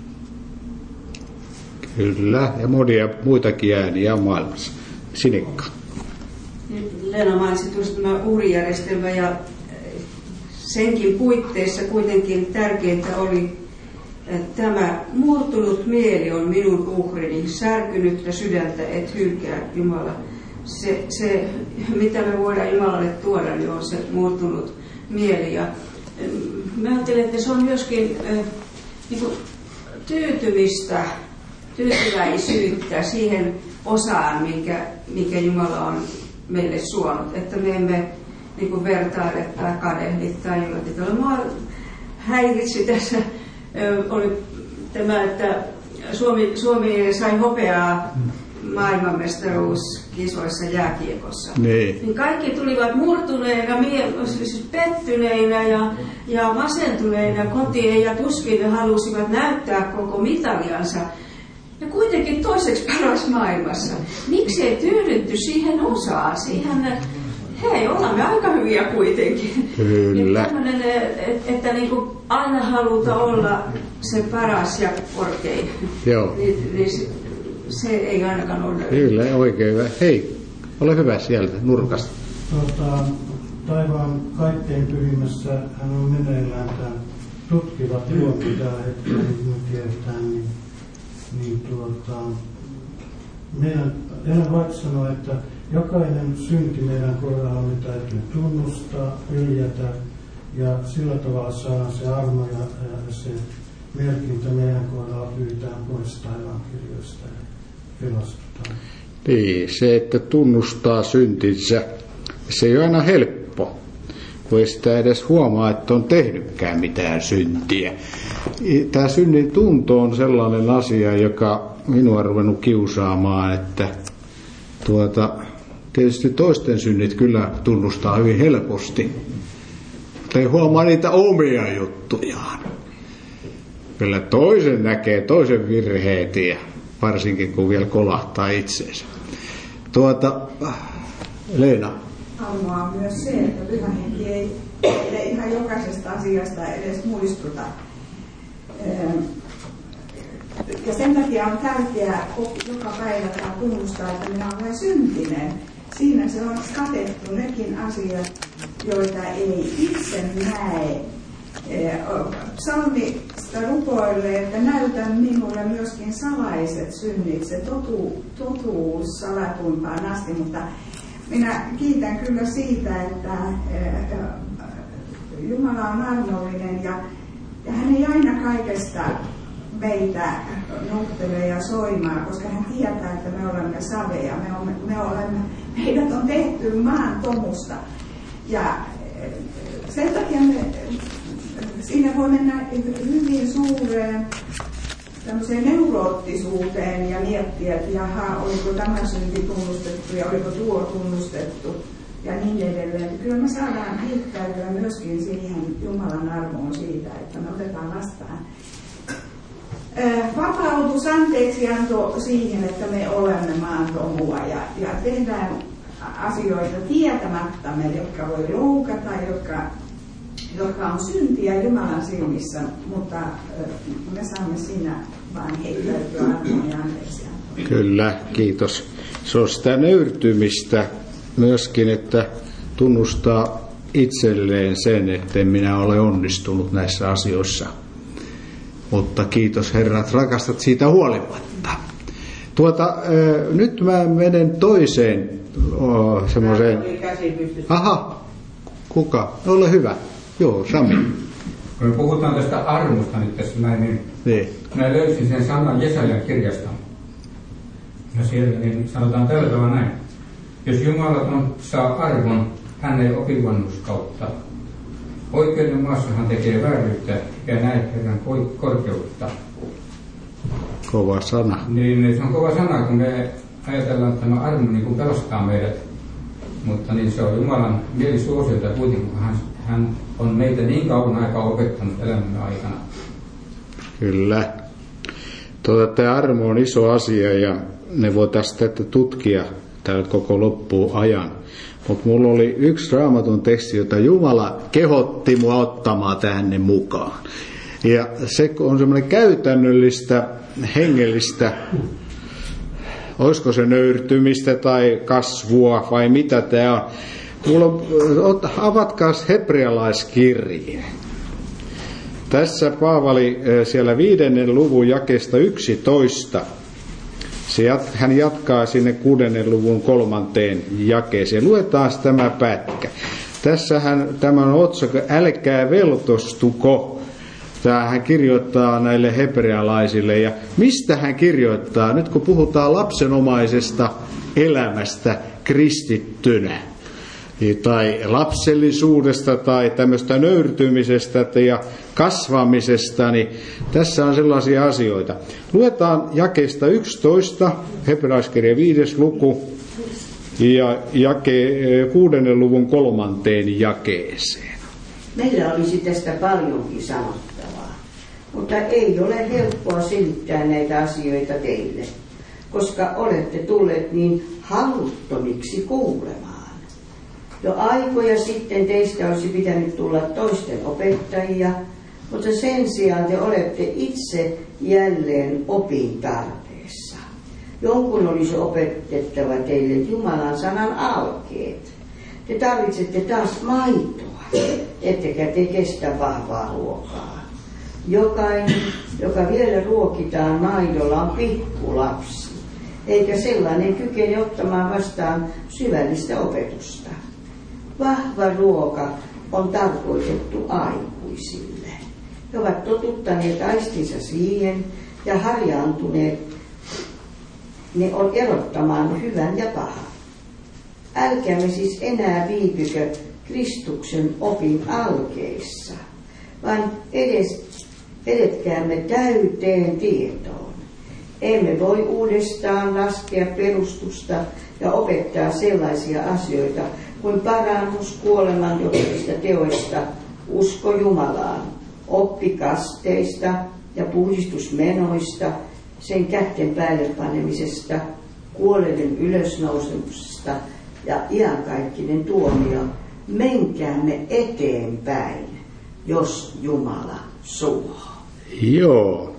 Speaker 2: Kyllä, ja monia muitakin ääniä on maailmassa. Sinikka.
Speaker 11: Leena mainitsi tuosta tämä uhrijärjestelmä ja senkin puitteissa kuitenkin tärkeintä oli, että tämä murtunut mieli on minun uhrini, särkynyttä sydäntä et hylkää Jumala. Se, mitä me voidaan Jumalalle tuoda, niin on se murtunut mieli. Ja mä ajattelen, että se on myöskin niin kuin tyytyväisyyttä siihen osaan, minkä Jumala on meille suonut. Että me emme niin kuin vertaile tai kadehdi tai jollakin tavalla. Mua häiritsi tässä, oli tämä, että Suomi sai hopeaa maailmanmestaruuskisoissa jääkiekossa. Niin kaikki tulivat murtuneina, siis pettyneinä ja masentuneina kotiin ja tuskin halusivat näyttää koko mitaliansa. Ja kuitenkin toiseksi paras maailmassa. Miksi ei tyydytty siihen osaan? Siihen, hei, olemme aika hyviä kuitenkin.
Speaker 2: Kyllä.
Speaker 11: Niin että niin kuin aina halutaan olla se paras ja korkein.
Speaker 2: Joo.
Speaker 11: Niin se ei ainakaan ole.
Speaker 2: Kyllä, oikein hyvä. Hei, ole hyvä sieltä nurkasta.
Speaker 14: Taivaan kaikkein pyhimmässä hän on meneillään tämän tutkiva työ, mitä me tiedetään, meidän Ellen White sanoi, että jokainen synti meidän kohdalla täytyy tunnustaa, hyljätä ja sillä tavalla saadaan se armo ja se merkintä meidän kohdalla pyytään pois taivaankirjoista ja pelastutaan.
Speaker 2: Niin, se, että tunnustaa syntinsä, se ei ole aina helppo, kun ei sitä edes huomaa, että on tehnytkään mitään syntiä. Tämä synnin tunto on sellainen asia, joka minua on ruvennut kiusaamaan, että tietysti toisten synnit kyllä tunnustaa hyvin helposti, mutta ei huomaa niitä omia juttujaan. Kyllä toisen näkee toisen virheet ja varsinkin kun vielä kolahtaa itseensä. Leena.
Speaker 10: Armoa on myös se, että Pyhä Henki ei ihan jokaisesta asiasta edes muistuta. Ja sen takia on tärkeää joka päivä tunnustaa, että minä olen syntinen. Siinä se on katettu nekin asiat, joita ei itse näe. Psalmista rukoilee, että näytä minulle myöskin salaiset synnit, se totuus salatuimpaan asti, mutta minä kiitän kyllä siitä, että Jumala on armollinen ja hän ei aina kaikesta meitä nuhtele ja soimaa, koska hän tietää, että me olemme saveja, meidät on tehty maan tomusta. Ja sen takia siinä voi mennä hyvin suureen tämmöiseen neuroottisuuteen ja miettiä, että jaha, oliko tämä synti tunnustettu ja oliko tuo tunnustettu ja niin edelleen. Kyllä me saadaan hiittäytyä myöskin siihen Jumalan armoon siitä, että me otetaan vastaan. Vapautus, anteeksianto siihen, että me olemme maan tomua ja tehdään asioita tietämättämme, jotka voi loukata, jotka on syntiä Jumalan silmissä, mutta me saamme siinä vain heittäytyä armoon ja anteeksiantoon.
Speaker 2: Kyllä, kiitos. Se on sitä nöyrtymistä myöskin, että tunnustaa itselleen sen, että minä ole onnistunut näissä asioissa. Mutta kiitos herrat, rakastat siitä huolimatta. Nyt mä menen toiseen semmoiseen. Aha, kuka? Ole hyvä. Joo, Sami.
Speaker 15: Kun me puhutaan tästä armosta nyt tässä näin, niin minä löysin sen sanan Jesajan kirjasta. Ja siellä niin sanotaan tällä tavalla näin. Jos Jumala saa arvon, hän ei opivannus kautta. Oikeuden maassa hän tekee vääryyttä ja näin Herran korkeutta.
Speaker 2: Kova sana.
Speaker 15: Niin se on kova sana, kun me ajatellaan, että tämä armo niin kuin pelastaa meidät. Mutta niin se on Jumalan mielisuosilta kuitenkin, kun hän on meitä niin kauan aikaa opettanut elämämme aikana.
Speaker 2: Kyllä. Tämä armo on iso asia ja ne voitaisiin tätä tutkia täällä koko loppuun ajan. Mutta mulla oli yksi Raamatun teksti, jota Jumala kehotti mua ottamaan tänne mukaan. Ja se on semmoinen käytännöllistä, hengellistä, olisiko se nöyrtymistä tai kasvua vai mitä tämä on. Avatkaas hebrealaiskirje. Tässä Paavali siellä 5. luvun jakeesta 11. Hän jatkaa sinne 6. luvun 3. jakeeseen. Luetaan tämä pätkä. Tässähän tämä on otsakko, älkää veltostuko. Hän kirjoittaa näille hebrealaisille. Ja mistä hän kirjoittaa? Nyt kun puhutaan lapsenomaisesta elämästä kristittynä, tai lapsellisuudesta tai tämmöistä nöyrtymisestä ja kasvamisesta, niin tässä on sellaisia asioita. Luetaan jakeesta 11, hebrealaiskirja 5. luku ja 6. luvun 3. jakeeseen.
Speaker 5: Meillä olisi tästä paljonkin sanottavaa, mutta ei ole helppoa selittää näitä asioita teille, koska olette tulleet niin haluttomiksi kuulemaan. Jo aikoja sitten teistä olisi pitänyt tulla toisten opettajia, mutta sen sijaan te olette itse jälleen opin tarpeessa. Jonkun olisi opetettava teille Jumalan sanan alkeet. Te tarvitsette taas maitoa, ettekä te kestä vahvaa ruokaa. Jokainen, joka vielä ruokitaan maidolla, on pikkulapsi. eikä sellainen kykene ottamaan vastaan syvällistä opetusta. Vahva ruoka on tarkoitettu aikuisille. He ovat totuttaneet aistinsa siihen ja harjaantuneet ne on erottamaan hyvän ja pahan. Älkäämme siis enää viipykö Kristuksen opin alkeissa, vaan edetkäämme täyteen tietoon. Emme voi uudestaan laskea perustusta ja opettaa sellaisia asioita kuin parannus kuoleman johtajista teoista, usko Jumalaan, oppi kasteista ja puhdistusmenoista, sen kätten päälle panemisesta, kuolleiden ylösnousemuksesta ja iankaikkinen tuomio. Menkäämme eteenpäin, jos Jumala suo.
Speaker 2: Joo,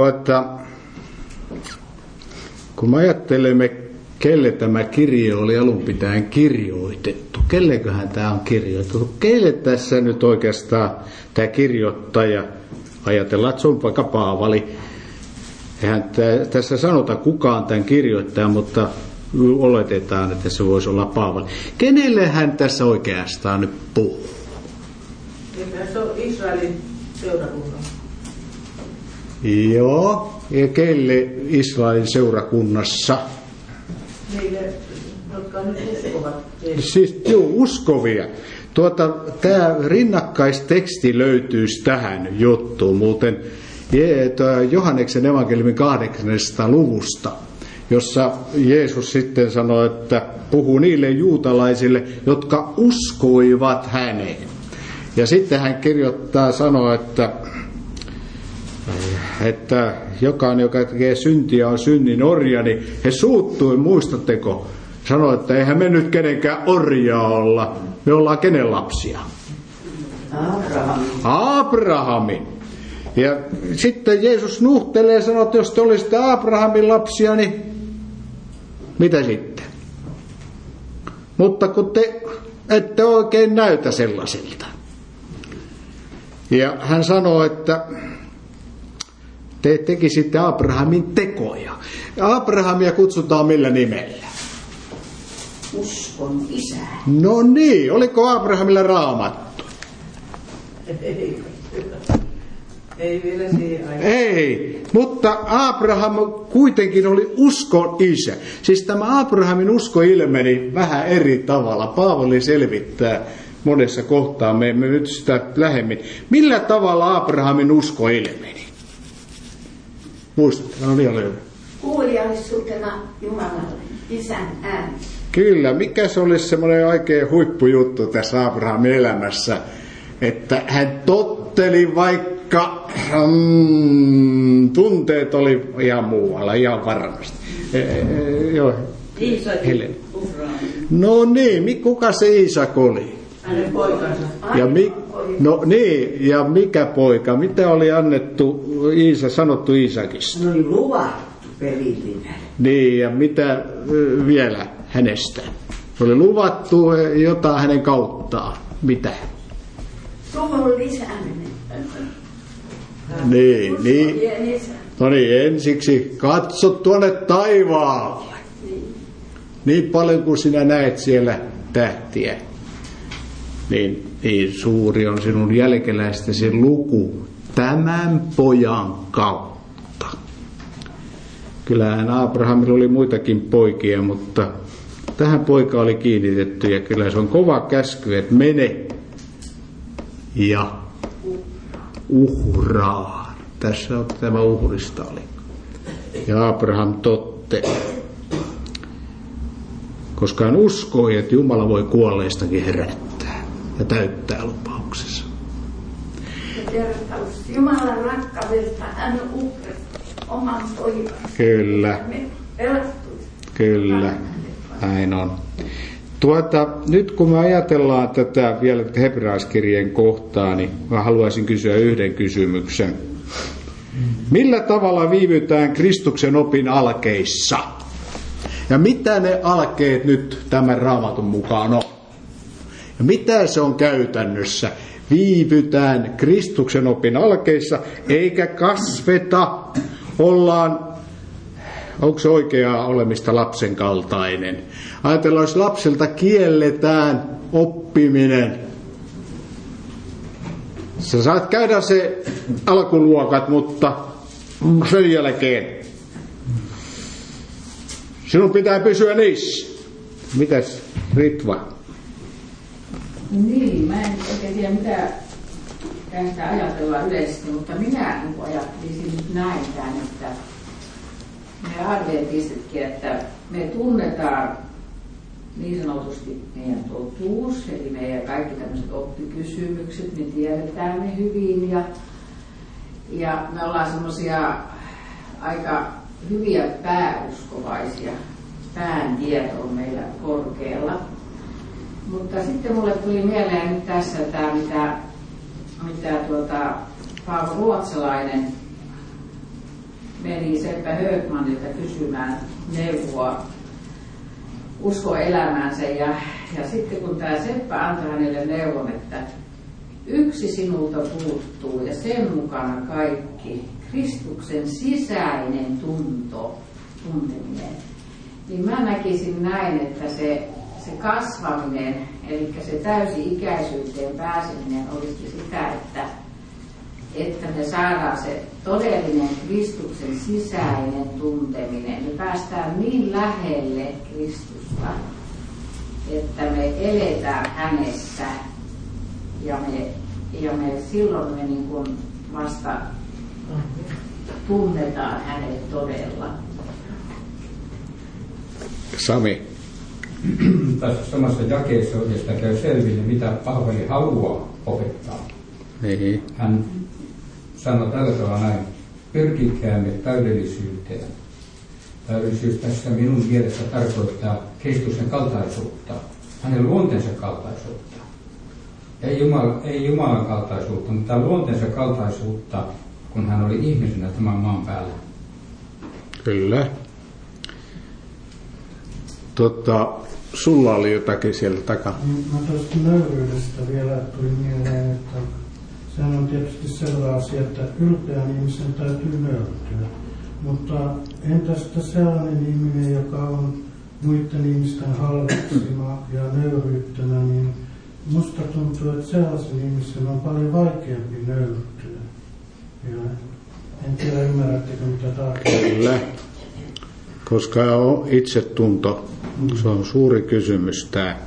Speaker 2: kun me ajattelemme, kelle tämä kirje oli alun pitäen kirjoitettu, kelleköhän tämä on kirjoitettu, keille tässä nyt oikeastaan tämä kirjoittaja, ajatellaan, että se on vaikka Paavali. Eihän tässä sanota kukaan tämän kirjoittaja, mutta oletetaan, että se voisi olla Paavali. Kenelle hän tässä oikeastaan nyt puhuu?
Speaker 7: Se on Israelin seurakunnan.
Speaker 2: Joo, ja kelle Israelin seurakunnassa?
Speaker 7: Niille, jotka nyt uskovat.
Speaker 2: Siis uskovia. Tämä rinnakkaisteksti löytyisi tähän juttuun muuten Johanneksen evankeliumin 8. luvusta, jossa Jeesus sitten sanoi, että puhuu niille juutalaisille, jotka uskoivat häneen. Ja sitten hän sanoo, että jokainen, joka tekee syntiä, on synnin orja, niin he suuttui, muistatteko? Sanoi, että eihän me nyt kenenkään orjaa olla, me ollaan kenen lapsia? Abrahamin. Ja sitten Jeesus nuhtelee ja sanoo, että jos te olisitte Abrahamin lapsia, niin mitä sitten? Mutta kun te ette oikein näytä sellaisilta. Ja hän sanoo, että te tekisitte Abrahamin tekoja. Abrahamia kutsutaan millä nimellä?
Speaker 5: Uskon isä.
Speaker 2: No niin, oliko Abrahamilla raamattu?
Speaker 7: Ei vielä siihen aikaan.
Speaker 2: Ei, mutta Abraham kuitenkin oli uskon isä. Siis tämä Abrahamin usko ilmeni vähän eri tavalla. Paavali selvittää monessa kohtaa, me emme nyt sitä lähemmin. Millä tavalla Abrahamin usko ilmeni? Muistatko? No niin, ole hyvä.
Speaker 8: Kuuliaisuutena Jumalalle, isän ääni.
Speaker 2: Kyllä, mikä se olisi semmoinen oikein huippujuttu tässä Abrahamin elämässä, että hän totteli, vaikka tunteet oli ihan muualla, ihan varmasti. Joo.
Speaker 7: Iisakin.
Speaker 2: No niin, kuka se Iisak oli?
Speaker 7: Hänen poikansa.
Speaker 2: No niin, ja mikä poika? Mitä oli annettu sanottu Iisakista?
Speaker 5: No oli luvattu perillinen.
Speaker 2: Niin, ja mitä vielä hänestä? Oli luvattu jotain hänen kauttaan. Mitä?
Speaker 8: Suvun lisääminen.
Speaker 2: Niin. No niin, ensiksi katso tuonne taivaalle. Niin paljon kuin sinä näet siellä tähtiä. Niin suuri on sinun jälkeläistesi luku tämän pojan kautta. Kyllähän Abrahamilla oli muitakin poikia, mutta tähän poika oli kiinnitetty ja kyllä se on kova käsky, että mene ja uhraa. Tässä on tämä uhrista oli. Ja Abraham totteli. Koska hän uskoi, että Jumala voi kuolleistakin herättää ja täyttää lupauksensa.
Speaker 8: Jumalan rakkaudesta hän uhrasi oman poikansa.
Speaker 2: Kyllä. Kyllä. Näin on. Nyt kun me ajatellaan tätä vielä hebrealaiskirjeen kohtaa, niin mä haluaisin kysyä yhden kysymyksen. Millä tavalla viivytään Kristuksen opin alkeissa? Ja mitä ne alkeet nyt tämän Raamatun mukaan on? Ja mitä se on käytännössä? Viivytään Kristuksen opin alkeissa, eikä kasveta, ollaan onko se oikeaa olemista lapsen kaltainen? Ajatellaan, jos lapselta kielletään oppiminen. Sä saat käydä se alkuluokat, mutta sen jälkeen sinun pitää pysyä niissä. Mitäs Ritva?
Speaker 12: Niin, mä en oikein tiedä mitä tästä ajatellaan yleisesti, mutta minä ajattelisin nyt näin tämän, että me adventistitkin, että me tunnetaan niin sanotusti meidän totuus, eli meidän kaikki tämmöiset oppikysymykset, me tiedetään ne hyvin ja me ollaan semmoisia aika hyviä pääuskovaisia, pään tieto on meillä korkealla. Mutta sitten mulle tuli mieleen nyt tässä tämä, mitä Paavo Ruotsalainen meni Seppä Högmanilta kysymään neuvoa uskoelämäänsä. Ja sitten kun tämä Seppä antoi hänelle neuvon, että yksi sinulta puuttuu ja sen mukana kaikki, Kristuksen sisäinen tunteminen, niin mä näkisin näin, että se kasvaminen, eli se täysi-ikäisyyteen pääseminen olisi sitä, että me saadaan se todellinen Kristuksen sisäinen tunteminen. Me päästään niin lähelle Kristusta, että me eletään hänessä ja me silloin me niin kuin vasta tunnetaan hänet todella.
Speaker 2: Sami.
Speaker 15: Tässä samassa jakeessa oikeastaan käy selville, mitä Paavali haluaa opettaa.
Speaker 2: Niin.
Speaker 15: Hän sanoi tällä tavalla näin: pyrkikäämme täydellisyyteen. Täydellisyys tässä minun mielestä tarkoittaa Kristuksen kaltaisuutta, hänen luonteensa kaltaisuutta. Ei Jumalan kaltaisuutta, mutta luonteensa kaltaisuutta, kun hän oli ihmisenä tämän maan päällä.
Speaker 2: Kyllä. Sulla oli jotakin siellä takana.
Speaker 14: Mä tuosta nöyryydestä vielä tuli mieleen, että sehän on tietysti selvä asia, että ylpeän ihmisen täytyy nöyrtyä. Mutta entä sitten sellainen ihminen, joka on muiden ihmisten halveksima ja nöyryyttämä, niin musta tuntuu, että sellaisen ihmisen on paljon vaikeampi nöyrtyä. Ja en tiedä, ymmärrättekö mitä tarkoittaa.
Speaker 2: Kyllä. Koska on itsetunto, se on suuri kysymys tämä.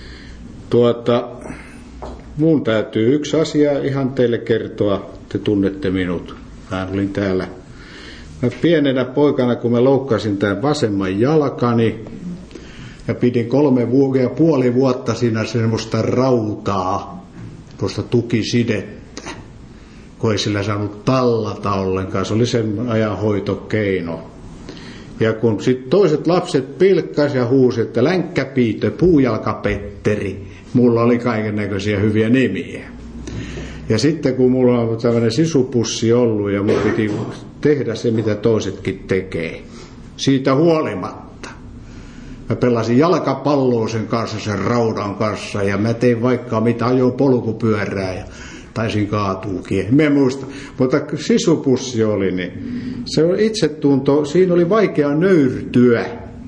Speaker 2: Mun täytyy yksi asia ihan teille kertoa, te tunnette minut. Mä olin täällä. Mä pienenä poikana, kun mä loukkasin tämän vasemman jalkani ja pidin 3,5 vuotta siinä semmoista rautaa, tuosta tukisidettä, kun ei sillä saanut tallata ollenkaan. Se oli sen ajan hoitokeino. Ja kun sitten toiset lapset pilkkas ja huusi, että Länkkäpiitö, Puujalkapetteri, mulla oli kaikennäköisiä hyviä nimiä. Ja sitten kun mulla on tämmöinen sisupussi ollut ja mun piti tehdä se, mitä toisetkin tekee, siitä huolimatta. Mä pelasin jalkapalloa sen kanssa, sen raudan kanssa, ja mä tein vaikka mitä, ajoin polkupyörää ja taisin kaatuukin, en muista. Mutta sisupussi oli, niin se on itsetunto, siinä oli vaikea nöyrtyä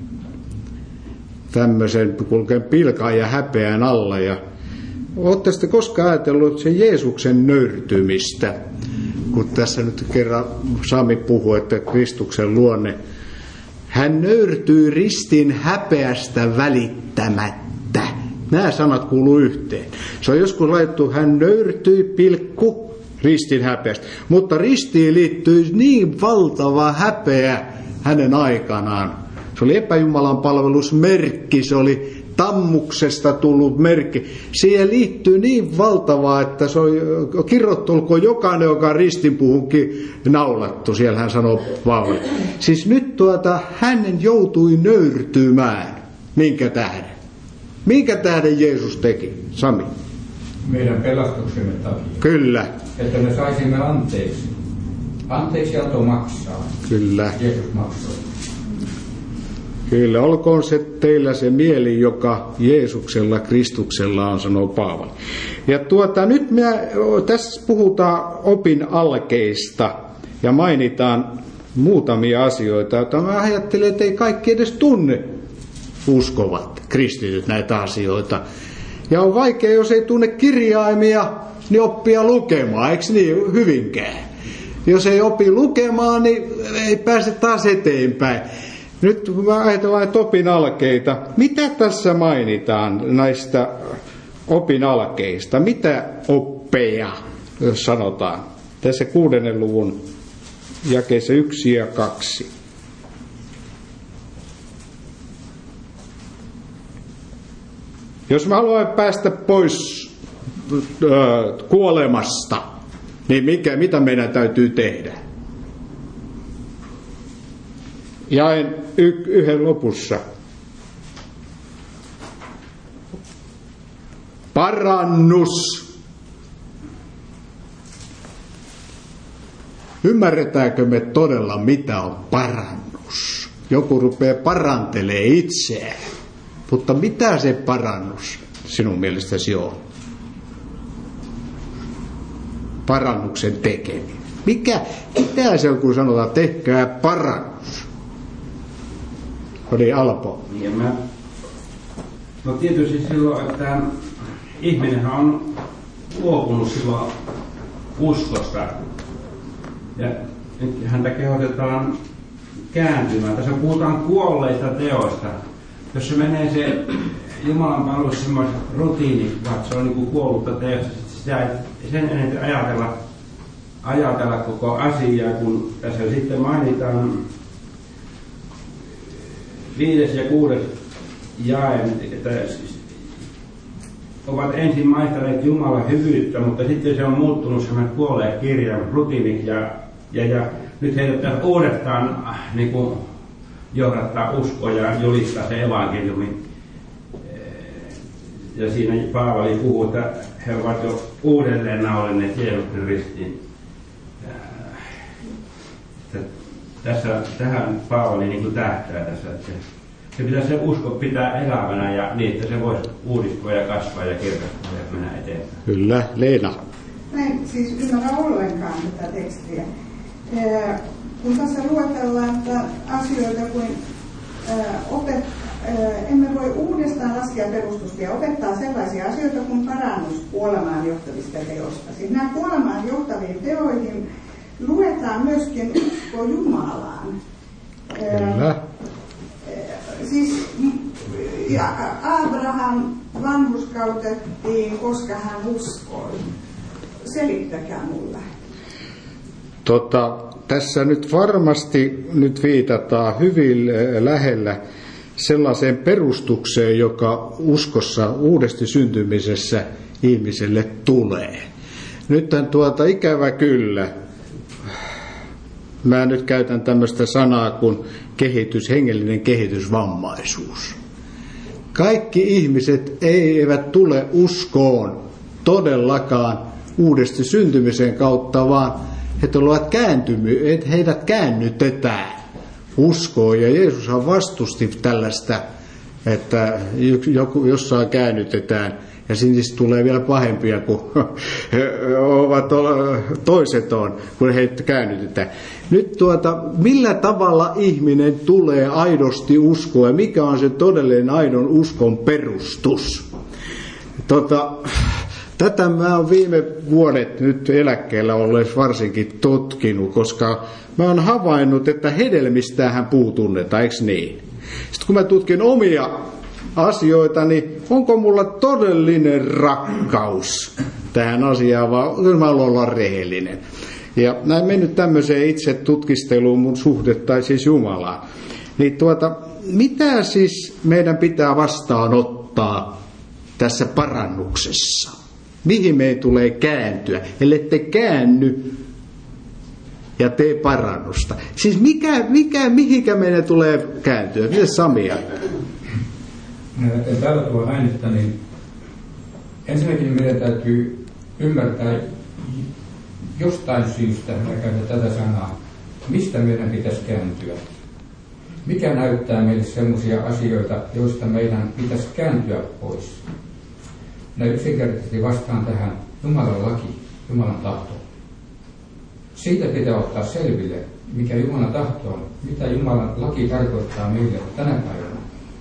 Speaker 2: tämmöisen kulkeen pilkan ja häpeän alla. Ja ootte sitten koskaan ajatellut sen Jeesuksen nöyrtymistä, kun tässä nyt kerran Sami puhui, että Kristuksen luonne, hän nöyrtyy ristin häpeästä välittämättä. Nämä sanat kuuluu yhteen. Se on joskus laitettu, hän nöyrtyi pilkku ristin häpeästä. Mutta ristiin liittyy niin valtava häpeä hänen aikanaan. Se oli epäjumalan palvelusmerkki, se oli tammuksesta tullut merkki. Siihen liittyy niin valtavaa, että se on kirjoittolko jokainen, joka on ristinpuhunkin naulattu. Siellä hän sanoo Paavali. Siis nyt hänen joutui nöyrtymään. Minkä tähden? Minkä tähden Jeesus teki, Sami?
Speaker 15: Meidän pelastuksemme takia.
Speaker 2: Kyllä.
Speaker 15: Että me saisimme anteeksi. Anteeksianto maksaa.
Speaker 2: Kyllä.
Speaker 15: Jeesus maksoi.
Speaker 2: Kyllä, olkoon se teillä se mieli, joka Jeesuksella, Kristuksella on, sanoo Paavali. Ja nyt tässä puhutaan opin alkeista ja mainitaan muutamia asioita, joita mä ajattelen, että ei kaikki edes tunne uskovat kristityt näitä asioita. Ja on vaikea, jos ei tunne kirjaimia, niin oppia lukemaan, eikö niin hyvinkään? Jos ei opi lukemaan, niin ei pääse taas eteenpäin. Nyt mä ajatellaan näitä opinalkeita. Mitä tässä mainitaan näistä opinalkeista? Mitä oppeja sanotaan? Tässä 6. luvun jakeissa 1 ja 2. Jos mä haluan päästä pois kuolemasta, niin mitä meidän täytyy tehdä? Jaen 1 lopussa. Parannus. Ymmärretäänkö me todella, mitä on parannus? Joku rupeaa parantelee itseään. Mutta mitä se parannus sinun mielestäsi on? Parannuksen tekeminen. Mitä se on, kun sanotaan, tehkää parannus? Oli Alpo.
Speaker 6: No tietysti silloin, että ihminenhän on luopunut silloin uskosta. Ja nyt häntä kehotetaan kääntymään. Tässä puhutaan kuolleista teoista. Jos se menee se Jumalan palvelus semmoisen rutiini, vaikka se on niin kuin kuollutta teosta, sitä ei sen enemmän ajatella koko asiaa, kun tässä sitten mainitaan 5. ja 6. jae, että ovat ensin maistaneet Jumalan hyvyyttä, mutta sitten se on muuttunut semmoinen kuolleet kirjan rutiiniksi ja nyt heidät pitäisi uudestaan niin kuin johdattaa uskoa ja julistaa se evankeliumi. Ja siinä Paavali puhuu, että he ovat jo uudelleen naulinneet Jeesuksen ristiin. Tähän Paavali niin kuin tähtää tässä, että se pitäisi se usko pitää elävänä ja niin, että se voisi uudistua ja kasvaa ja kirkastua ja mennä eteenpäin.
Speaker 2: Kyllä, Leena.
Speaker 10: Mä en siis ymmärrä ollenkaan tätä tekstiä. Kun tässä luetellaan asioita kuin emme voi uudestaan laskea perustusta ja opettaa sellaisia asioita kuin parannus kuolemaan johtavista teoista. Siis nämä kuolemaan johtaviin teoihin luetaan myöskin usko Jumalaan.
Speaker 2: Kyllä.
Speaker 10: Siis Abraham vanhurskautettiin, koska hän uskoi. Selittäkää mulle.
Speaker 2: Tässä nyt varmasti viitataan hyvin lähellä sellaiseen perustukseen, joka uskossa uudesti syntymisessä ihmiselle tulee. Nyt ikävä kyllä, mä nyt käytän tämmöistä sanaa kuin hengellinen kehitysvammaisuus. Kaikki ihmiset eivät tule uskoon todellakaan uudesti syntymisen kautta, vaan heidät käännytetään uskoon. Ja Jeesushan vastusti tällaista, että jossain käännytetään. Ja siis tulee vielä pahempia kuin toiset on, kun heitä käännytetään. Nyt millä tavalla ihminen tulee aidosti uskoa ja mikä on se todellinen aidon uskon perustus? Tätä mä oon viime vuodet nyt eläkkeellä olleessa varsinkin tutkinut, koska mä oon havainnut, että hedelmistähän puu tunnetaan, eikö niin? Sitten kun mä tutkin omia asioita, niin onko mulla todellinen rakkaus tähän asiaan, vaan kyllä mä haluan olla rehellinen. Ja näin mennyt tämmöiseen itse tutkisteluun mun suhdetta, siis Jumalaan. Niin mitä siis meidän pitää vastaanottaa tässä parannuksessa? Mihin meidän tulee kääntyä? Ellette käänny ja tee parannusta. Siis mihinkä meidän tulee kääntyä? Miten Sami?
Speaker 15: Tällä tuolla näin, että niin ensinnäkin meidän täytyy ymmärtää jostain syystä, mä käytän tätä sanaa, mistä meidän pitäisi kääntyä. Mikä näyttää meille sellaisia asioita, joista meidän pitäisi kääntyä pois? Minä yksinkertaisesti vastaan tähän Jumalan laki, Jumalan tahto. siitä pitää ottaa selville, mikä Jumalan tahto on, mitä Jumalan laki tarkoittaa meille tänä päivänä.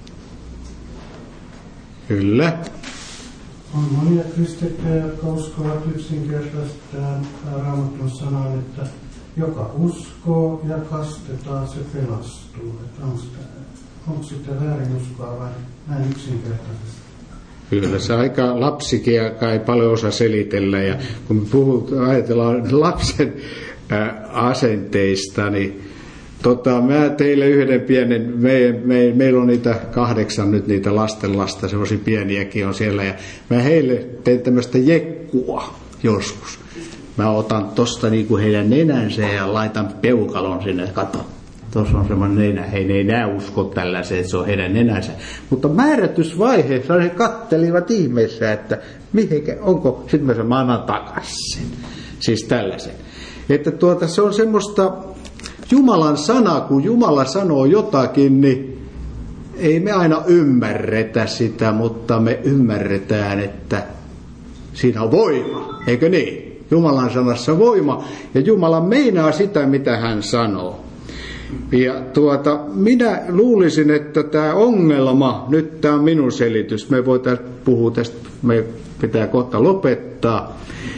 Speaker 2: Kyllä.
Speaker 14: On monia kristittyjä, jotka uskovat yksinkertaisesti tähän Raamatun sanaan, että joka uskoo ja kastetaan, se pelastuu. Onko sitten väärin uskoa vai näin yksinkertaisesti?
Speaker 2: Kyllä se aika lapsikin ei paljon osaa selitellä. Ja kun me ajatellaan lapsen asenteista, niin mä teille yhden pienen, meillä on niitä 8 nyt niitä lastenlasta, semmoisia pieniäkin on siellä, ja mä heille teen tämmöistä jekkua joskus. Mä otan tosta niinku heidän nenänsä ja laitan peukalon sinne, kato. Tuossa on semmoinen nenä, he ei näe usko tällaiseen, että se on heidän nenänsä. Mutta määrätysvaiheessa he kattelivat ihmeessä, että onko, sitten mä annan takaisin. Siis tällaisen. Että se on semmoista Jumalan sana, kun Jumala sanoo jotakin, niin ei me aina ymmärretä sitä, mutta me ymmärretään, että siinä on voima, eikö niin? Jumalan sanassa voima, ja Jumala meinaa sitä, mitä hän sanoo. Ja minä luulisin, että tämä ongelma, nyt tämä on minun selitys, me voitaisiin puhua tästä, me pitää kohta lopettaa.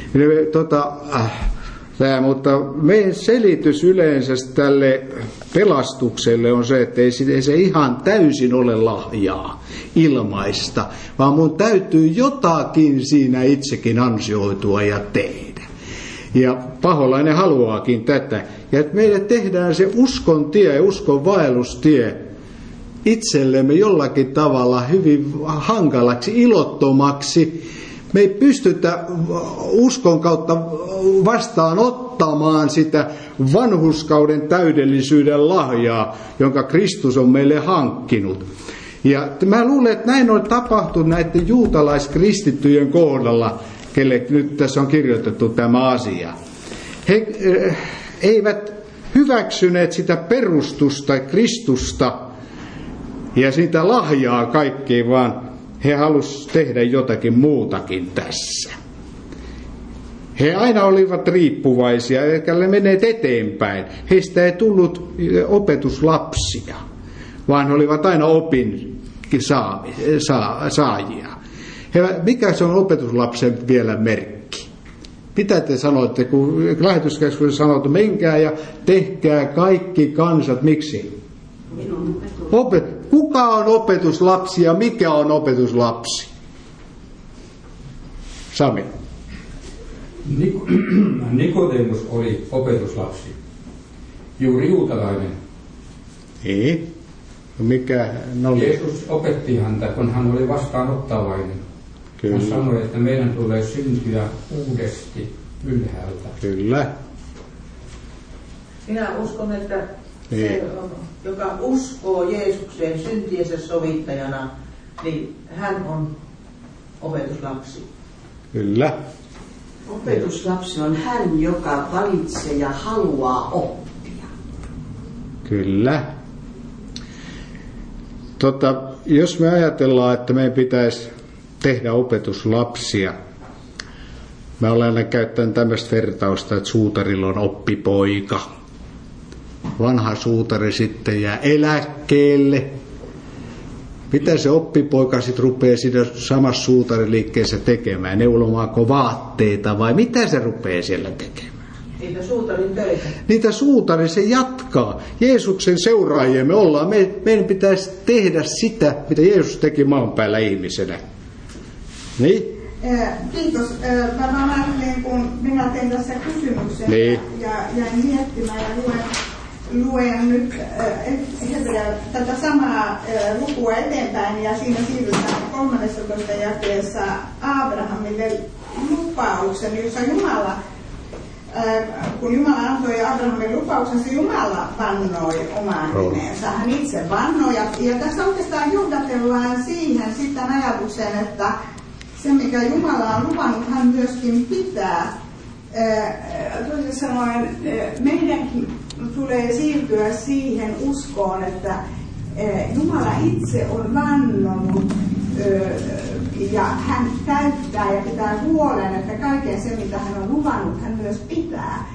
Speaker 2: Mutta meidän selitys yleensä tälle pelastukselle on se, että ei se ihan täysin ole lahjaa, ilmaista, vaan mun täytyy jotakin siinä itsekin ansioitua ja tehdä. Ja paholainen haluaakin tätä. Ja että meille tehdään se uskon tie ja uskon vaellustie itsellemme jollakin tavalla hyvin hankalaksi, ilottomaksi. Me ei pystytä uskon kautta vastaanottamaan sitä vanhurskauden täydellisyyden lahjaa, jonka Kristus on meille hankkinut. Ja mä luulen, että näin on tapahtunut näiden juutalaiskristittyjen kohdalla, kelle nyt tässä on kirjoitettu tämä asia. He eivät hyväksyneet sitä perustusta Kristusta ja sitä lahjaa kaikkeen, vaan he halusivat tehdä jotakin muutakin tässä. He aina olivat riippuvaisia, eikä ne menneet eteenpäin. Heistä ei tullut opetuslapsia, vaan he olivat aina opin saajia. Mikä se on opetuslapsen vielä merkki? Mitä te sanoitte, kun lähetyskeskuksessa sanoo, että menkää ja tehkää kaikki kansat, miksi? Kuka on opetuslapsi ja mikä on opetuslapsi? Sami.
Speaker 15: Nikodemus oli opetuslapsi. Juuri juutalainen.
Speaker 2: Ei. Mikä oli?
Speaker 15: Jeesus opetti häntä, kun hän oli vastaanottavainen. Kyllä. Hän sanoi, että meidän tulee syntyä uudesti ylhäältä.
Speaker 2: Kyllä.
Speaker 7: Minä uskon, että se on, joka uskoo Jeesukseen syntiensä sovittajana, niin hän on opetuslapsi.
Speaker 2: Kyllä.
Speaker 5: Opetuslapsi on hän, joka valitsee ja haluaa oppia.
Speaker 2: Kyllä. Jos me ajatellaan, että meidän pitäisi tehdä opetuslapsia, mä olen aina käyttänyt tämmöistä vertausta, että suutarilla on oppipoika. Vanha suutari sitten jää eläkkeelle. Mitä se oppipoika sitten rupeaa siinä samassa suutariliikkeessä tekemään? Neulomaako vaatteita vai mitä se rupeaa siellä tekemään?
Speaker 7: Niitä suutarin töitä.
Speaker 2: Niitä suutari se jatkaa. Jeesuksen seuraajia me ollaan. Meidän pitäisi tehdä sitä, mitä Jeesus teki maan päällä ihmisenä. Niin?
Speaker 10: Kiitos. Mä ajattelin, kun minä tein tässä kysymyksen
Speaker 2: niin.
Speaker 10: ja jäin miettimään ja luen nyt tätä samaa lukua eteenpäin ja siinä siirrytään 13 jakeessa Abrahamille lupauksen, jossa Jumala, kun Jumala antoi Abrahamille lupauksen, se Jumala vannoi omaan nimensä. Hän itse vannoi ja tässä oikeastaan johdatellaan siihen sitten ajatuksen, että se mikä Jumala on luvannut, hän myöskin pitää. Toisin sanoen meidänkin tulee siirtyä siihen uskoon, että Jumala itse on vannonut ja hän täyttää ja pitää huolen, että kaiken se mitä hän on luvannut, hän myös pitää.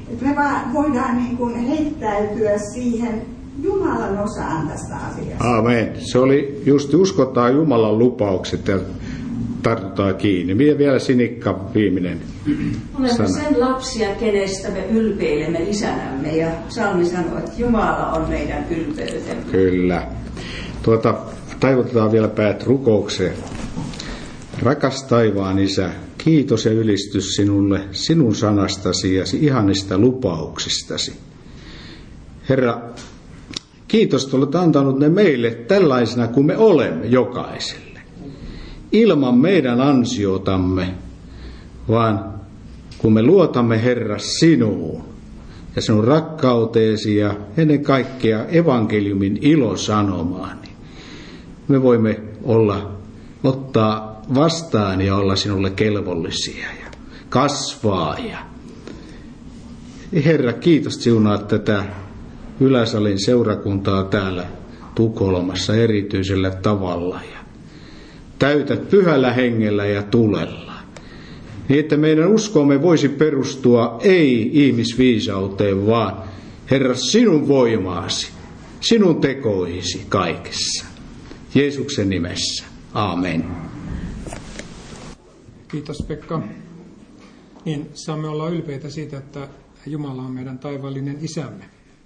Speaker 10: Että me vaan voidaan niin kuin heittäytyä siihen Jumalan osaan tästä asiasta.
Speaker 2: Amen. Se oli just uskotaan Jumalan lupaukset ja tartutaan kiinni. Vielä Sinikka viimeinen
Speaker 11: olemme
Speaker 2: sana.
Speaker 11: sen lapsia, kenestä me ylpeilemme isänämme. Ja psalmi sanoo, että Jumala on meidän ylpeytemme.
Speaker 2: Kyllä. Taivutetaan vielä päät rukoukseen. Rakas taivaan Isä, kiitos ja ylistys sinulle, sinun sanastasi ja ihanista lupauksistasi. Herra, kiitos, että olet antanut ne meille tällaisena kuin me olemme jokaiselle. Ilman meidän ansiotamme, vaan kun me luotamme, Herra, sinuun ja sinun rakkauteesi ja ennen kaikkea evankeliumin ilosanomaan, niin me voimme ottaa vastaan ja olla sinulle kelvollisia ja kasvaa. Herra, kiitos siunaat tätä Yläsalin seurakuntaa täällä Tukholmassa erityisellä tavalla ja täytät pyhällä hengellä ja tulella. Niin, että meidän uskomme voisi perustua ei ihmisviisauteen, vaan Herra sinun voimaasi, sinun tekoihisi kaikessa. Jeesuksen nimessä. Amen.
Speaker 1: Kiitos Pekka. Niin saamme olla ylpeitä siitä, että Jumala on meidän taivaallinen isämme.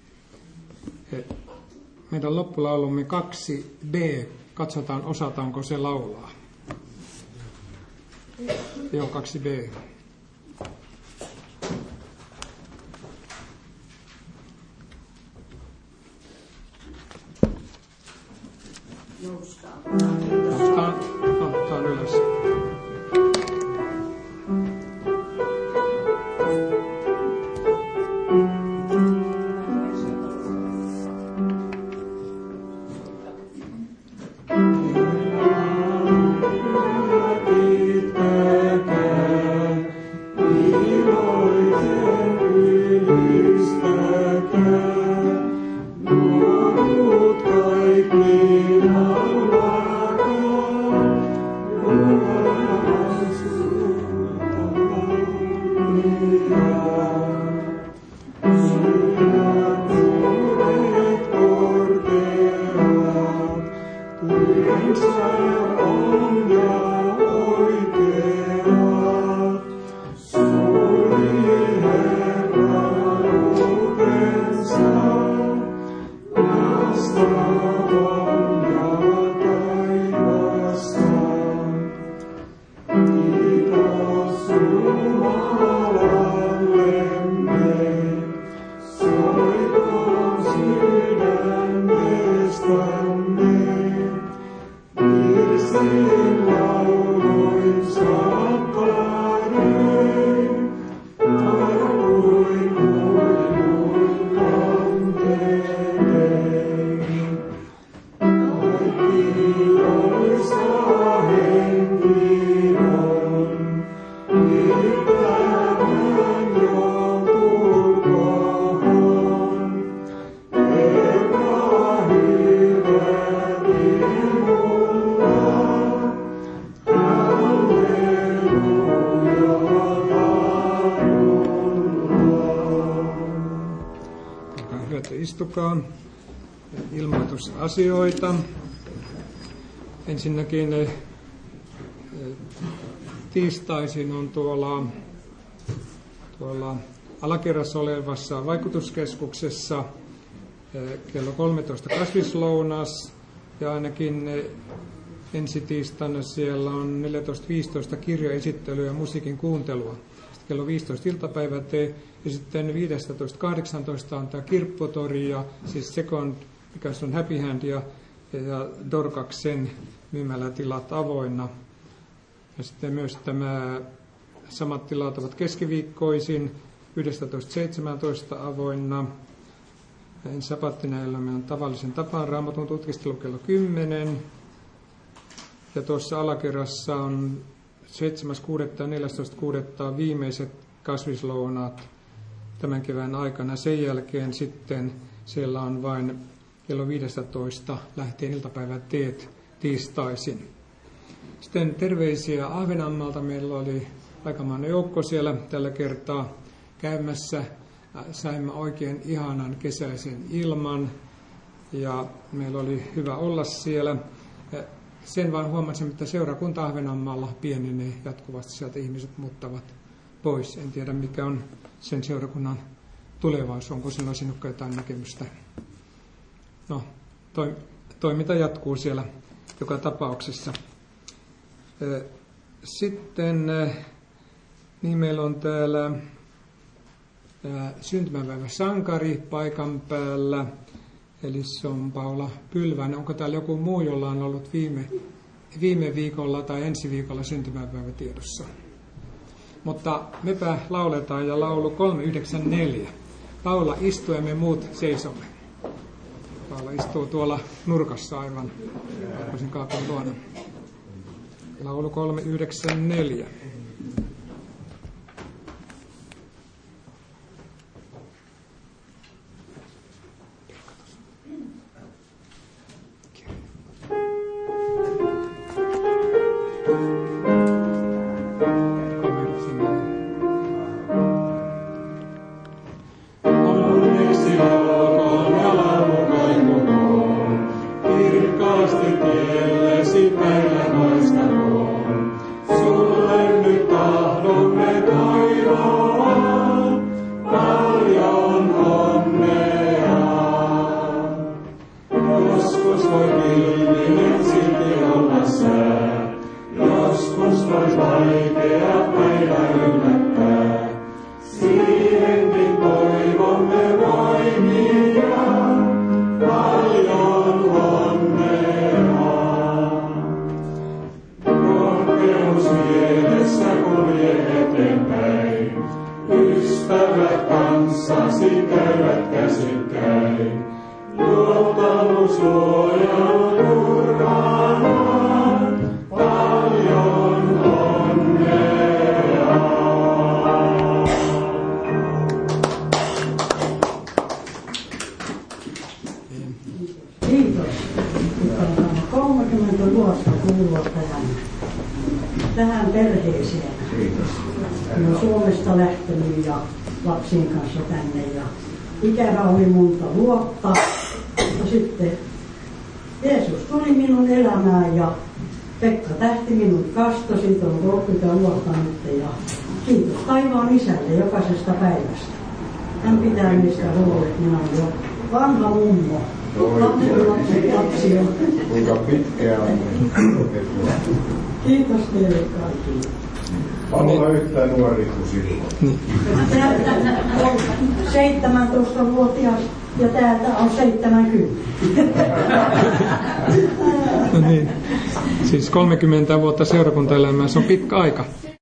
Speaker 1: Meidän loppulaulumme 2b. Katsotaan, osataanko se laulaa. Joo, 2b. Nostetaan ylös. Istukaa. Ilmoitusasioita. Ensinnäkin tiistaisin on tuolla alakerrassa olevassa vaikutuskeskuksessa kello 13 kasvislounas ja ainakin ensi tiistaina siellä on 14.15 kirjoesittelyä ja musiikin kuuntelua. Sitten kello 15 iltapäivätee ja sitten 15.18 on tämä kirpputori ja siis Second, mikä on Happy Hand ja Dorkaksen myymälätilat avoinna. Ja sitten myös tämä samat tilat ovat keskiviikkoisin 11.17 avoinna. Ensi sapattina elämme on tavallisen tapaan Raamatun tutkistelu kello 10. Ja tuossa alakerrassa on 7.6. ja 14.6. viimeiset kasvislounaat tämän kevään aikana. Sen jälkeen sitten siellä on vain kello 15 lähtien iltapäivän teet tiistaisin. Sitten terveisiä Ahvenanmaalta. Meillä oli aikamoinen joukko siellä tällä kertaa käymässä. Saimme oikein ihanan kesäisen ilman ja meillä oli hyvä olla siellä. Sen vaan huomasin, että seurakunta Ahvenanmaalla pienenee jatkuvasti, sieltä ihmiset muuttavat pois. En tiedä, mikä on sen seurakunnan tulevaisuus, onko sillä sinukka jotain näkemystä. No, toiminta jatkuu siellä joka tapauksessa. Sitten niin meillä on täällä syntymäpäivä sankari paikan päällä. Eli se on Paula Pylvänen. Onko täällä joku muu, jolla on ollut viime viikolla tai ensi viikolla syntymäpäivä tiedossa? Mutta mepä lauletaan ja laulu 394. Paula istuu ja me muut seisomme. Paula istuu tuolla nurkassa aivan valkoisen kaapin luona. Laulu 394.
Speaker 16: Tähän perheeseen. Olen Suomesta lähtenyt ja lapsien kanssa tänne ja ikävä oli monta vuotta. Ja sitten Jeesus tuli minun elämään ja Pekka Tähti minut kastoi, siitä on 30 vuotta nyt ja kiitos taivaan Isälle jokaisesta päivästä. Hän pitää niistä huolet, minä olen jo vanha mummo. Lapsi on.
Speaker 9: Kuinka pitkään on?
Speaker 16: Kiitos teille kaikille.
Speaker 9: Paula yhtään nuori kuin silloin.
Speaker 16: 17-vuotias ja täältä on 70.
Speaker 1: No niin. Siis 30 vuotta seurakuntaelämää, se on pitkä aika.